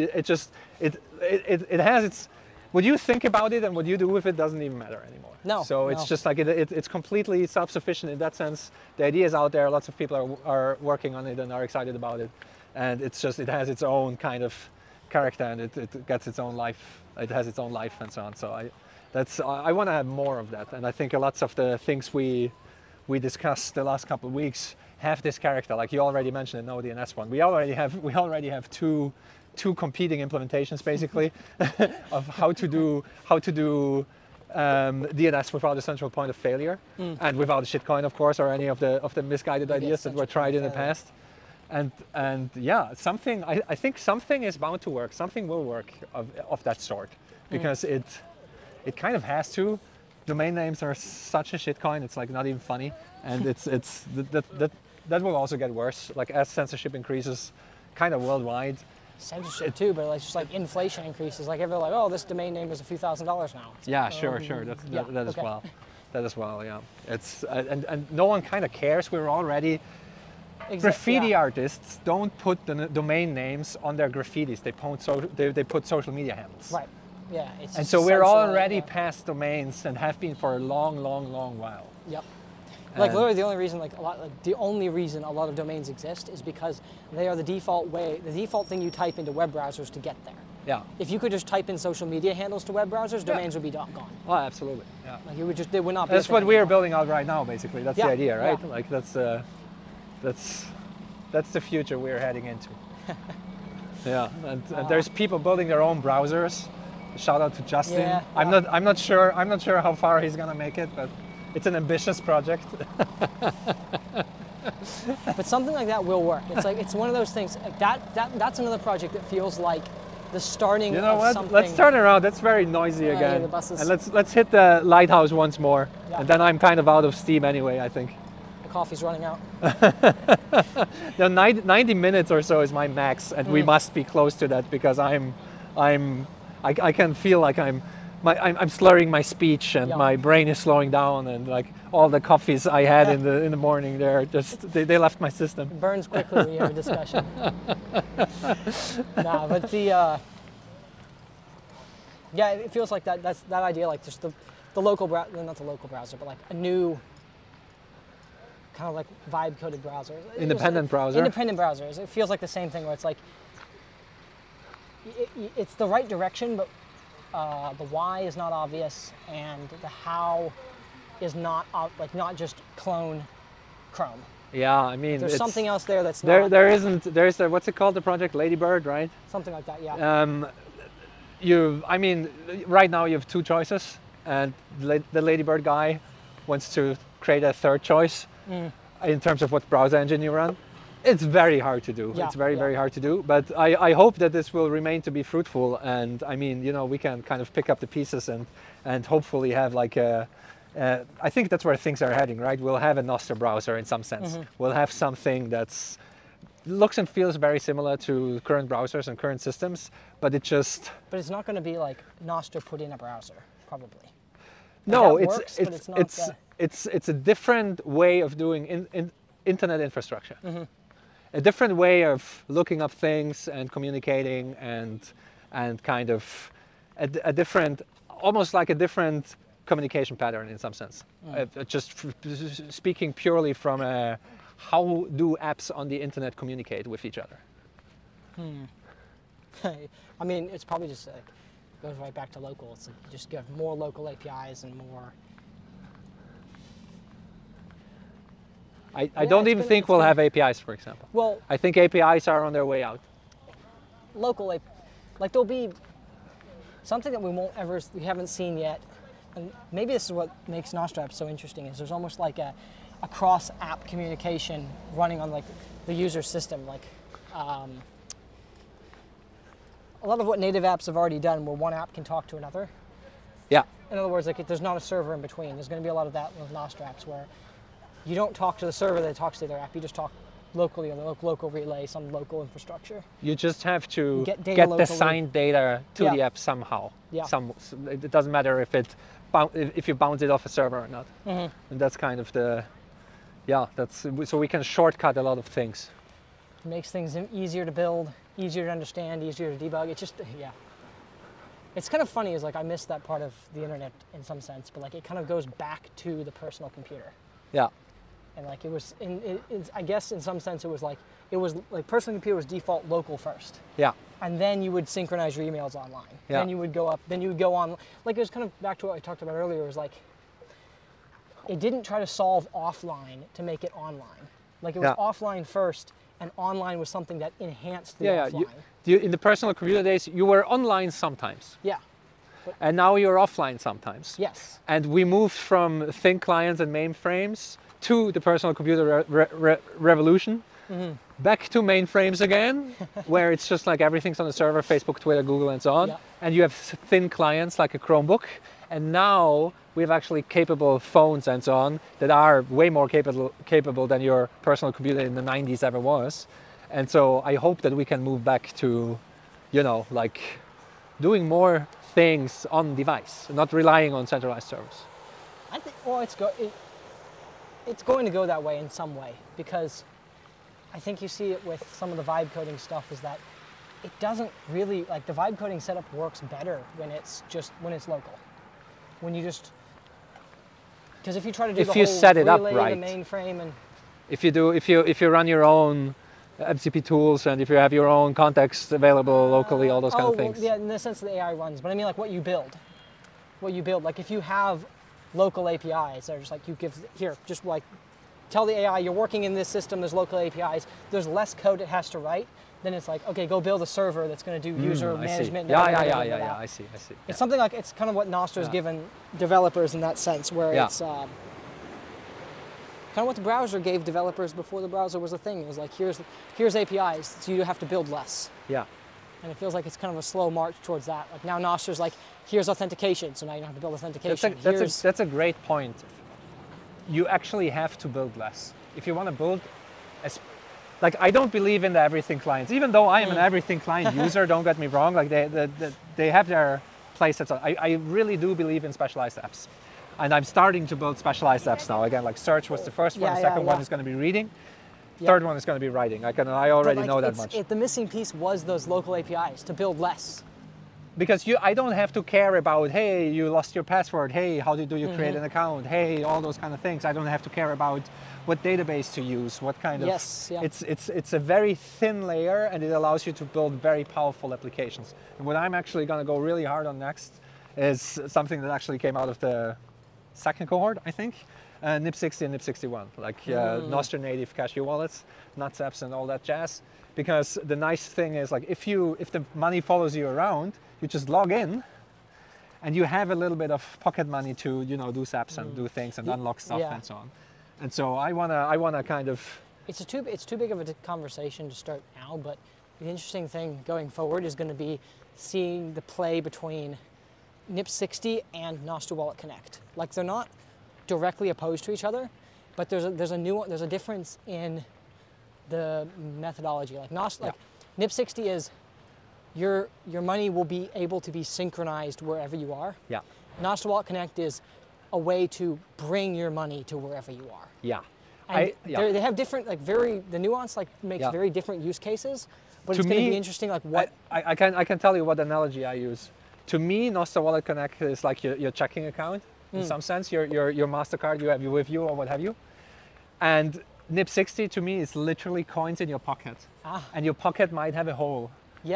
it has its, what you think about it and what you do with it doesn't even matter anymore. No, So it's no. just like it's completely self-sufficient in that sense. The idea is out there. Lots of people are working on it and are excited about it. And it's just, it has its own kind of character and it gets its own life. It has its own life and so on. So I want to have more of that. And I think lots of the things we discussed the last couple of weeks have this character. Like you already mentioned the NoDNS one. We already have two competing implementations basically of how to do DNS without a central point of failure and without a shitcoin, of course, or any of the misguided ideas that were central tried point in the of failure. past. And yeah, something, I think something is bound to work. Something will work of that sort because it kind of has to. Domain names are such a shitcoin. It's like not even funny, and that will also get worse. Like as censorship increases, kind of worldwide. Censorship too, but like just like inflation increases. Like everyone's like, oh, this domain name is a few $1,000s now. It's Yeah, like, sure. yeah, That as okay. well. That as well. Yeah. It's and no one kind of cares. We're already. Graffiti yeah. artists don't put the domain names on their graffitis. They put social media handles. Right. Yeah. It's And so we're essentially, already yeah. past domains and have been for a long while. Yep. Like And- literally the only reason a lot of domains exist is because they are the default thing you type into web browsers to get there. Yeah. If you could just type in social media handles to web browsers, domains would be gone. Oh, absolutely. Yeah. Like they would not be. That's a thing what we are anymore. building out right now, basically. That's Yeah, the idea, right? yeah. Like that's the future we're heading into. Yeah. And there's people building their own browsers. Shout out to Justin. Yeah, I'm yeah. not sure how far he's gonna make it, but it's an ambitious project. But something like that will work. It's like it's one of those things. Like that's another project that feels like the starting You know of what? something. Let's turn around. That's very noisy Yeah, again. the buses. And let's hit the lighthouse once more. Yeah. And then I'm kind of out of steam anyway, I think. coffee's running out. The 90 minutes or so is my max, and we must be close to that because I can feel like I'm slurring my speech and Yeah. my brain is slowing down, and like all the coffees I had in the morning, they left my system. It burns quickly when you have a discussion. Nah, but yeah, it feels like that's that idea, like just the local browser, not the local browser, but like a new kind of like vibe coded browser. Independent browser. Independent browsers. It feels like the same thing where it's like it's the right direction, but the why is not obvious, and the how is not not just clone Chrome. Yeah, I mean, There's something else there that's there. not. There isn't. There's what's it called? The project Ladybird, right? Something like that, yeah. I mean, right now you have two choices, and the Ladybird guy wants to create a third choice in terms of what browser engine you run. It's very hard to do. Yeah, It's very hard to do. But I hope that this will remain to be fruitful. And I mean, we can kind of pick up the pieces and hopefully have like I think that's where things are heading, right? We'll have a Nostr browser in some sense. We'll have something that's looks and feels very similar to current browsers and current systems, but But it's not going to be like Nostr put in a browser, probably. no, that it's works, but it's not it's a different way of doing internet infrastructure. A different way of looking up things and communicating and kind of a different, almost like a different communication pattern in some sense. Speaking purely from how do apps on the internet communicate with each other? I mean, it's probably just goes right back to local. It's like you just give more local APIs and more. I don't even think we'll have APIs, for example. Well, I think APIs are on their way out. local, like there'll be something that we haven't seen yet, and maybe this is what makes Nostr apps so interesting. Is there's almost like a cross-app communication running on like the user system, like. A lot of what native apps have already done, where one app can talk to another. Yeah. In other words, like there's not a server in between. There's going to be a lot of that with Nostr apps, where you don't talk to the server that talks to their app. You just talk locally on the local relay, some local infrastructure. You just have to Get data get the locally. signed data to Yeah. the app somehow. Yeah. It doesn't matter if you bounce it off a server or not. And that's kind of so we can shortcut a lot of things. It makes things easier to build, easier to understand, easier to debug. It's just, yeah. It's kind of funny, is like I miss that part of the internet in some sense, but like it kind of goes back to the personal computer. Yeah. And like it was, I guess in some sense it was like personal computer was default local first. Yeah. And then you would synchronize your emails online. Yeah. Then you would go on, like it was kind of back to what I talked about earlier, it was like, it didn't try to solve offline to make it online. Like it was offline first, and online was something that enhanced the offline. In the personal computer days, you were online sometimes. Yeah. And now you're offline sometimes. Yes. And we moved from thin clients and mainframes to the personal computer revolution, back to mainframes again, where it's just like everything's on the server, Facebook, Twitter, Google, and so on. Yeah. And you have thin clients like a Chromebook. And now we have actually capable phones and so on that are way more capable than your personal computer in the 90s ever was. And so I hope that we can move back to, like doing more things on device, not relying on centralized servers. I think, well, it's going to go that way in some way, because I think you see it with some of the vibe coding stuff, is that it doesn't really, like the vibe coding setup works better when it's local. When you just, because if you try to do If the you whole set it up relay, right. the mainframe, and If you run your own MCP tools, and if you have your own context available locally, all those kind of things. Well, yeah, in the sense that the AI runs, but I mean like what you build, like if you have local APIs, they're just like tell the AI you're working in this system, there's local APIs, there's less code it has to write, then it's like, okay, go build a server that's going to do user management. Yeah, I see. It's something like, it's kind of what Nostr's given developers in that sense, where it's kind of what the browser gave developers before the browser was a thing. It was like, here's APIs, so you have to build less. Yeah. And it feels like it's kind of a slow march towards that. Like now Nostr's like, here's authentication, so now you don't have to build authentication. That's a great point. You actually have to build less. if you want to build, like I don't believe in the everything clients, even though I am an everything client user. Don't get me wrong. Like they have their place. I really do believe in specialized apps, and I'm starting to build specialized apps now. Again, like search was the first one. The second one is going to be reading. Third one is going to be writing. I already know that much. The missing piece was those local APIs to build less. Because I don't have to care about, hey, you lost your password. Hey, how do you create an account? Hey, all those kind of things. I don't have to care about what database to use, what kind of. Yes, yeah. It's a very thin layer, and it allows you to build very powerful applications. And what I'm actually going to go really hard on next is something that actually came out of the second cohort, I think. NIP60 and NIP61, like Nostr native cashew wallets, nuts apps and all that jazz. Because the nice thing is, like, if the money follows you around, you just log in, and you have a little bit of pocket money to do apps and do things and unlock stuff and so on. And so I wanna kind of. It's too big of a conversation to start now, but the interesting thing going forward is going to be seeing the play between NIP60 and Nostr Wallet Connect. Like, they're not directly opposed to each other, but there's a difference in the methodology. Like NIP60 is your money will be able to be synchronized wherever you are. Yeah. Nostr Wallet Connect is a way to bring your money to wherever you are. Yeah. And they have different, the nuance makes very different use cases, but it's going to be interesting what. I can tell you what analogy I use. To me, Nostr Wallet Connect is like your checking account in some sense, your MasterCard you have with you or what have you. And NIP60 to me is literally coins in your pocket. And your pocket might have a hole.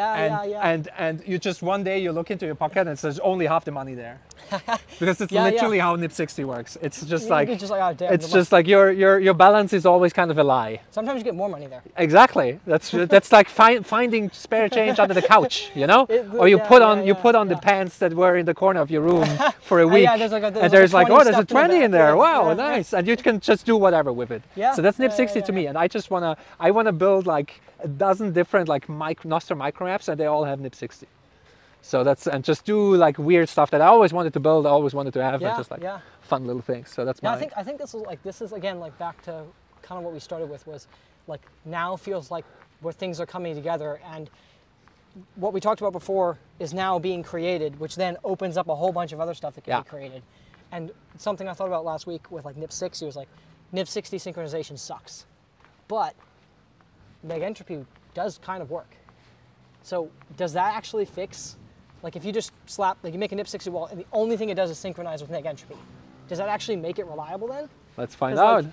And you just one day you look into your pocket and there's only half the money there. Because it's literally how NIP60 works. It's just like your balance is always kind of a lie. Sometimes you get more money there. Exactly. That's like finding spare change under the couch, or you put on the pants that were in the corner of your room for a week. There's there's a 20 in there. Wow, nice. And you can just do whatever with it. So that's NIP60 to me. And I wanna build like a dozen different Nostr micro apps, and they all have NIP60. So and just do like weird stuff that I always wanted to build, I always wanted to have, and just fun little things. So that's I think this is again back to kind of what we started with, was like now feels like where things are coming together, and what we talked about before is now being created, which then opens up a whole bunch of other stuff that can be created. And something I thought about last week with like NIP60 was like NIP60 synchronization sucks, but Megentropy does kind of work. So does that actually fix, like if you just you make a NIP60 wallet and the only thing it does is synchronize with Megentropy, does that actually make it reliable then? Let's find out.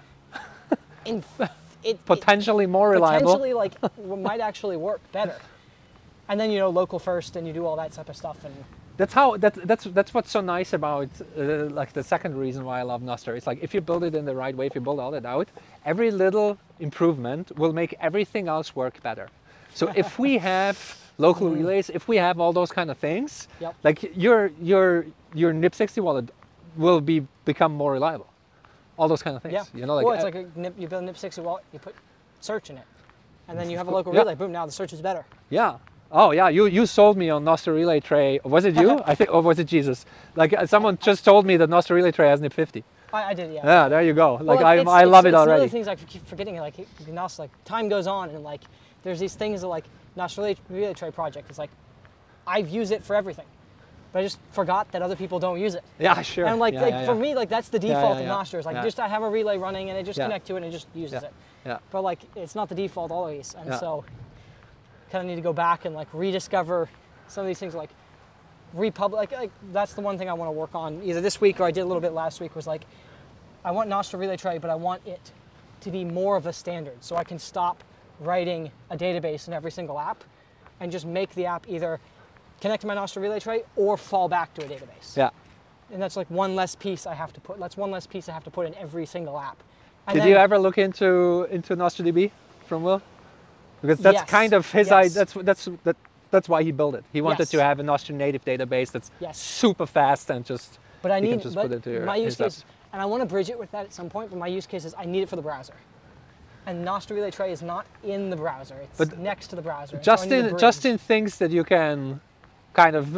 Potentially more reliable. Potentially might actually work better. And then local first, and you do all that type of stuff. And that's what's so nice about like the second reason why I love Nostr. It's like if you build it in the right way, if you build all that out, every little improvement will make everything else work better. So if we have local relays, if we have all those kind of things, like your NIP60 wallet will become more reliable. All those kind of things. It's like you build a NIP60 wallet, you put search in it, and then you have a local relay. Boom! Now the search is better. Yeah. Oh yeah, you sold me on Nostr Relay Tray. Was it you? I think, or was it Jesus? Like someone just told me that Nostr Relay Tray has NIP50. I did, yeah. Yeah, there you go. I love it already. One of the things I keep forgetting, time goes on, and there's these things that Nostr Relay Tray project is I've used it for everything, but I just forgot that other people don't use it. Yeah, sure. And for me, that's the default of Nostr is just I have a relay running and it just connect to it and it just uses it. Yeah. But it's not the default always, and so kind of need to go back and rediscover some of these things, republic. That's the one thing I want to work on either this week or I did a little bit last week, was I want Nostr Relay Tray, but I want it to be more of a standard, so I can stop writing a database in every single app and just make the app either connect to my Nostr Relay Tray or fall back to a database. Yeah. And that's one less piece I have to put. That's one less piece I have to put in every single app. And Did you ever look into NostrDB from Will? Because that's kind of his idea. That's why he built it. He wanted to have a Nostr native database that's super fast and just. But put it to my use case, and I want to bridge it with that at some point. But my use case is I need it for the browser, and Nostr Relay Tray is not in the browser. It's next to the browser. Just in things that you can kind of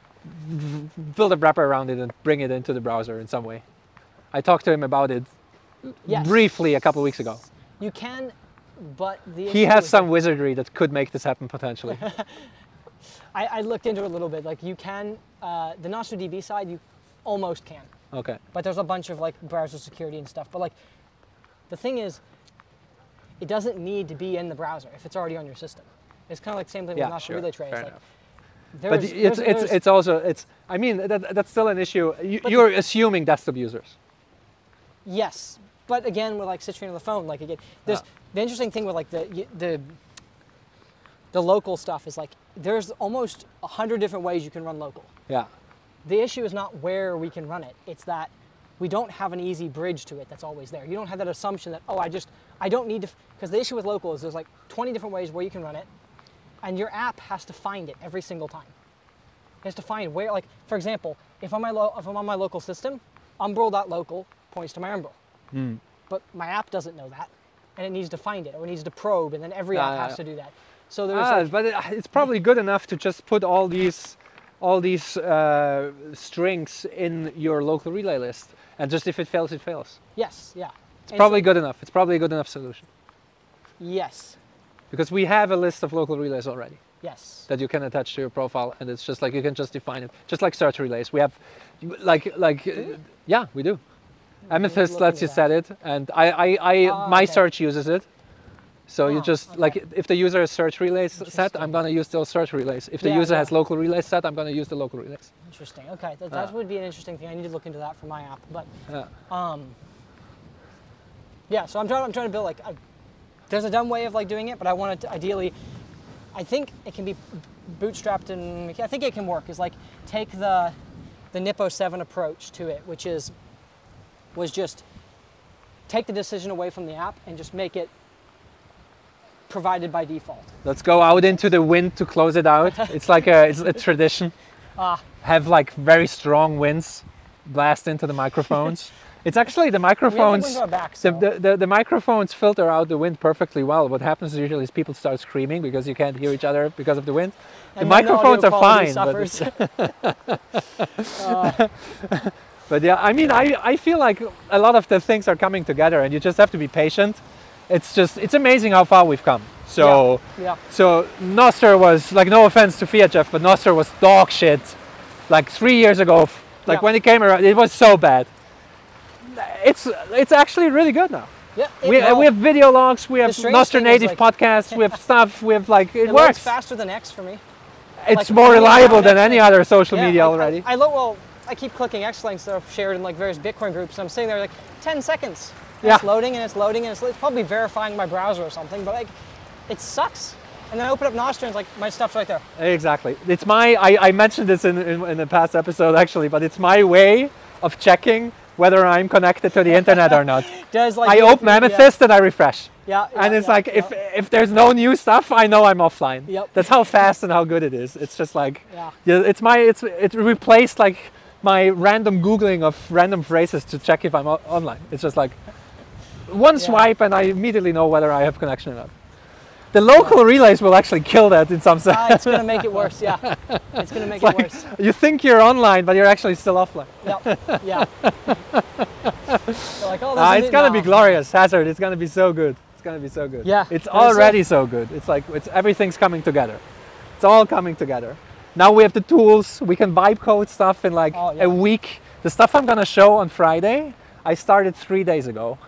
build a wrapper around it and bring it into the browser in some way. I talked to him about it Yes. briefly a couple of weeks ago. You can, but the He issue has is some wizardry that could make this happen potentially. I looked into it a little bit. Like you can, the Nostr DB side, you almost can, Okay. but there's a bunch of like browser security and stuff. But like, the thing is, it doesn't need to be in the browser if it's already on your system. It's kind of like the same thing with Yeah, Nostr sure. Relay Tray. Fair It's like, enough. But there's- it's also I mean that's still an issue. You're assuming desktop users. yes, but again with like Citrine on the phone, like again, there's the interesting thing with like the local stuff is like there's almost 100 different ways you can run local. Yeah. The issue is not where we can run it. It's that we don't have an easy bridge to it that's always there. You don't have that assumption that, oh, I don't need to, because the issue with local is there's like 20 different ways where you can run it, and your app has to find it every single time. It has to find where, like, for example, if I'm on my local system, umbral.local points to my umbral. But my app doesn't know that, and it needs to find it, or it needs to probe, and then every app has to do that. So there's But it's probably good enough to just put all these strings in your local relay list, and just if it fails, it fails. yes, yeah. It's probably good enough. It's probably a good enough solution Yes, because we have a list of local relays already yes. that you can attach to your profile, and it's just like you can just define it, just like search relays. We have, yeah, we do. Amethyst look lets into you set it, and my okay. search uses it. So you just okay. like if the user has search relays set, I'm gonna use those search relays. If the Yeah, user yeah. has local relays set, I'm gonna use the local relays. Interesting. Okay, that would be an interesting thing. I need to look into that for my app. But Yeah. yeah, so I'm trying to build like there's a dumb way of like doing it, but I want to ideally. I think it can be bootstrapped, and I think it can work. Is like take the Nippo 7 approach to it, which was just take the decision away from the app and just make it provided by default. Let's go out into the wind to close it out. It's like it's a tradition. Have like very strong winds blast into the microphones. It's actually the microphones. winds are back, so- The microphones filter out the wind perfectly well. What happens usually is people start screaming because you can't hear each other because of the wind. The And then microphones audio are quality fine, but suffers. But yeah, I mean, I feel like a lot of the things are coming together, and you just have to be patient. It's amazing how far we've come. So, Yeah. so Nostr was like, no offense to Fiat Jeff, but Nostr was dog shit. Like 3 years ago, like Yeah. when it came around, it was so bad. It's actually really good now. Yeah, We have video logs, we have strange Nostr thing is, native like- podcasts, we have stuff, we have like it It loads works. faster than X for me. It's like, more yeah, reliable than that's any like- other social Yeah, media like, already. I keep clicking X links that are shared in like various Bitcoin groups, and I'm sitting there like 10 seconds. Yeah. It's loading and it's loading and it's probably verifying my browser or something, but like it sucks. And then I open up Nostr and it's like my stuff's right there. Exactly. It's I mentioned this in the past episode actually, but it's my way of checking whether I'm connected to the internet or not. Does like I open Amethyst and I refresh. Yeah, And it's yeah, like yeah. if there's no new stuff, I know I'm offline. Yep. That's how fast and how good it is. It's just like Yeah. it replaced like my random Googling of random phrases to check if I'm online. It's just like one swipe and I immediately know whether I have connection or not. The local relays will actually kill that in some sense. It's gonna make it worse. Yeah, it's gonna make it Like, worse. you think you're online, but you're actually still offline. Yep. Yeah. They're like, oh, there's a It's new- gonna no. be glorious, Hazard. It's gonna be so good. It's gonna be so good. Yeah, It's but it's already so good. It's like everything's coming together. It's all coming together. Now we have the tools. We can vibe code stuff in like Oh, yeah. a week. The stuff I'm gonna show on Friday, I started 3 days ago.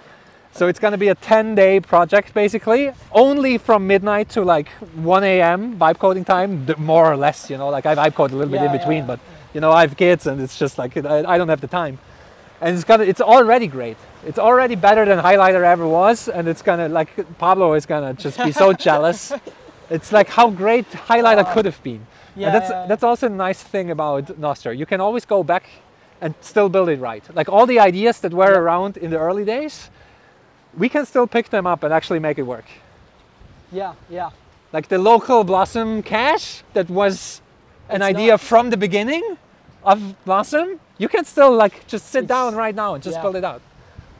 So it's gonna be a 10-day project basically, only from midnight to like 1 a.m. vibe coding time, more or less. You know, like I vibe code a little bit in Yeah, between, yeah. but you know I have kids and it's just like I don't have the time. And it's already great. It's already better than Highlighter ever was, and it's gonna like Pablo is gonna just be so jealous. It's like how great Highlighter could have been. Yeah, And that's also a nice thing about Nostr. You can always go back and still build it right. Like all the ideas that were around in the early days, we can still pick them up and actually make it work. Yeah, yeah. Like the local Blossom cache that was an It's idea not- from the beginning of Blossom, you can still like just sit It's- down right now and just yeah. build it out.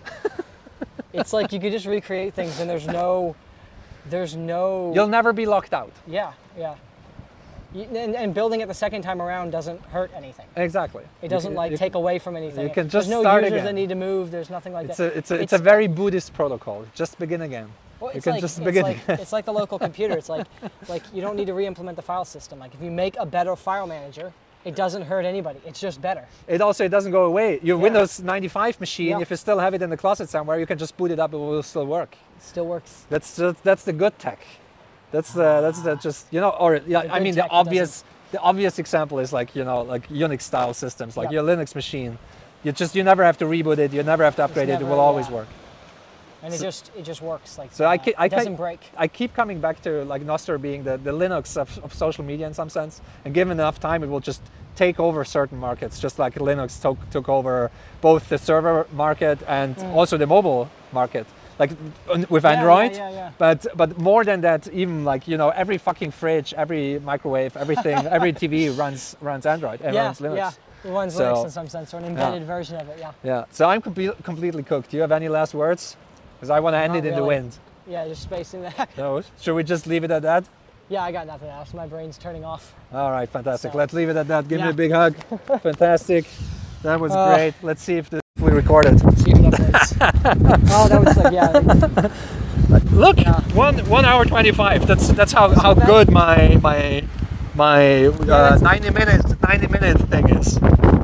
It's like you could just recreate things, and there's no. You'll never be locked out. Yeah, yeah. And building it the second time around doesn't hurt anything. Exactly. It doesn't take away from anything. You can just There's no start users again. that need to move. There's nothing like that. It's a very Buddhist protocol. Just begin again. Well, You it's can like, just it's begin like again. it's like the local computer. It's like you don't need to re-implement the file system. Like if you make a better file manager, it doesn't hurt anybody. It's just better. It doesn't go away. Your Yeah. Windows 95 machine, Yeah. if you still have it in the closet somewhere, you can just boot it up. It will still work. It still works. That's the good tech. That's the just or yeah. I good mean tech that the obvious example is like like Unix style systems, like Yeah. your Linux machine. You never have to reboot it. You never have to upgrade it. It never- will always yeah. work. And it just works. Like So I it doesn't break. I keep coming back to like Nostr being the Linux of social media in some sense, and given enough time, it will just take over certain markets, just like Linux took over both the server market and also the mobile market, like with Android. Yeah. But more than that, even like every fucking fridge, every microwave, everything, every TV runs Android and runs Linux. Yeah. It runs So- Linux in some sense, or an embedded version of it. Yeah. Yeah. So I'm completely cooked. Do you have any last words? Because I want to end Not it in the really. wind. Yeah, just spacing that. No. Should we just leave it at that? Yeah, I got nothing else. My brain's turning off. All right, fantastic. So- Let's leave it at that. Give me Yeah. a big hug. Fantastic. That was Uh, great. Let's see if we recorded. See if it uploads. Oh, that was like Look, Yeah. 1 hour 25. That's how bad. good my that's- 90 minute thing is.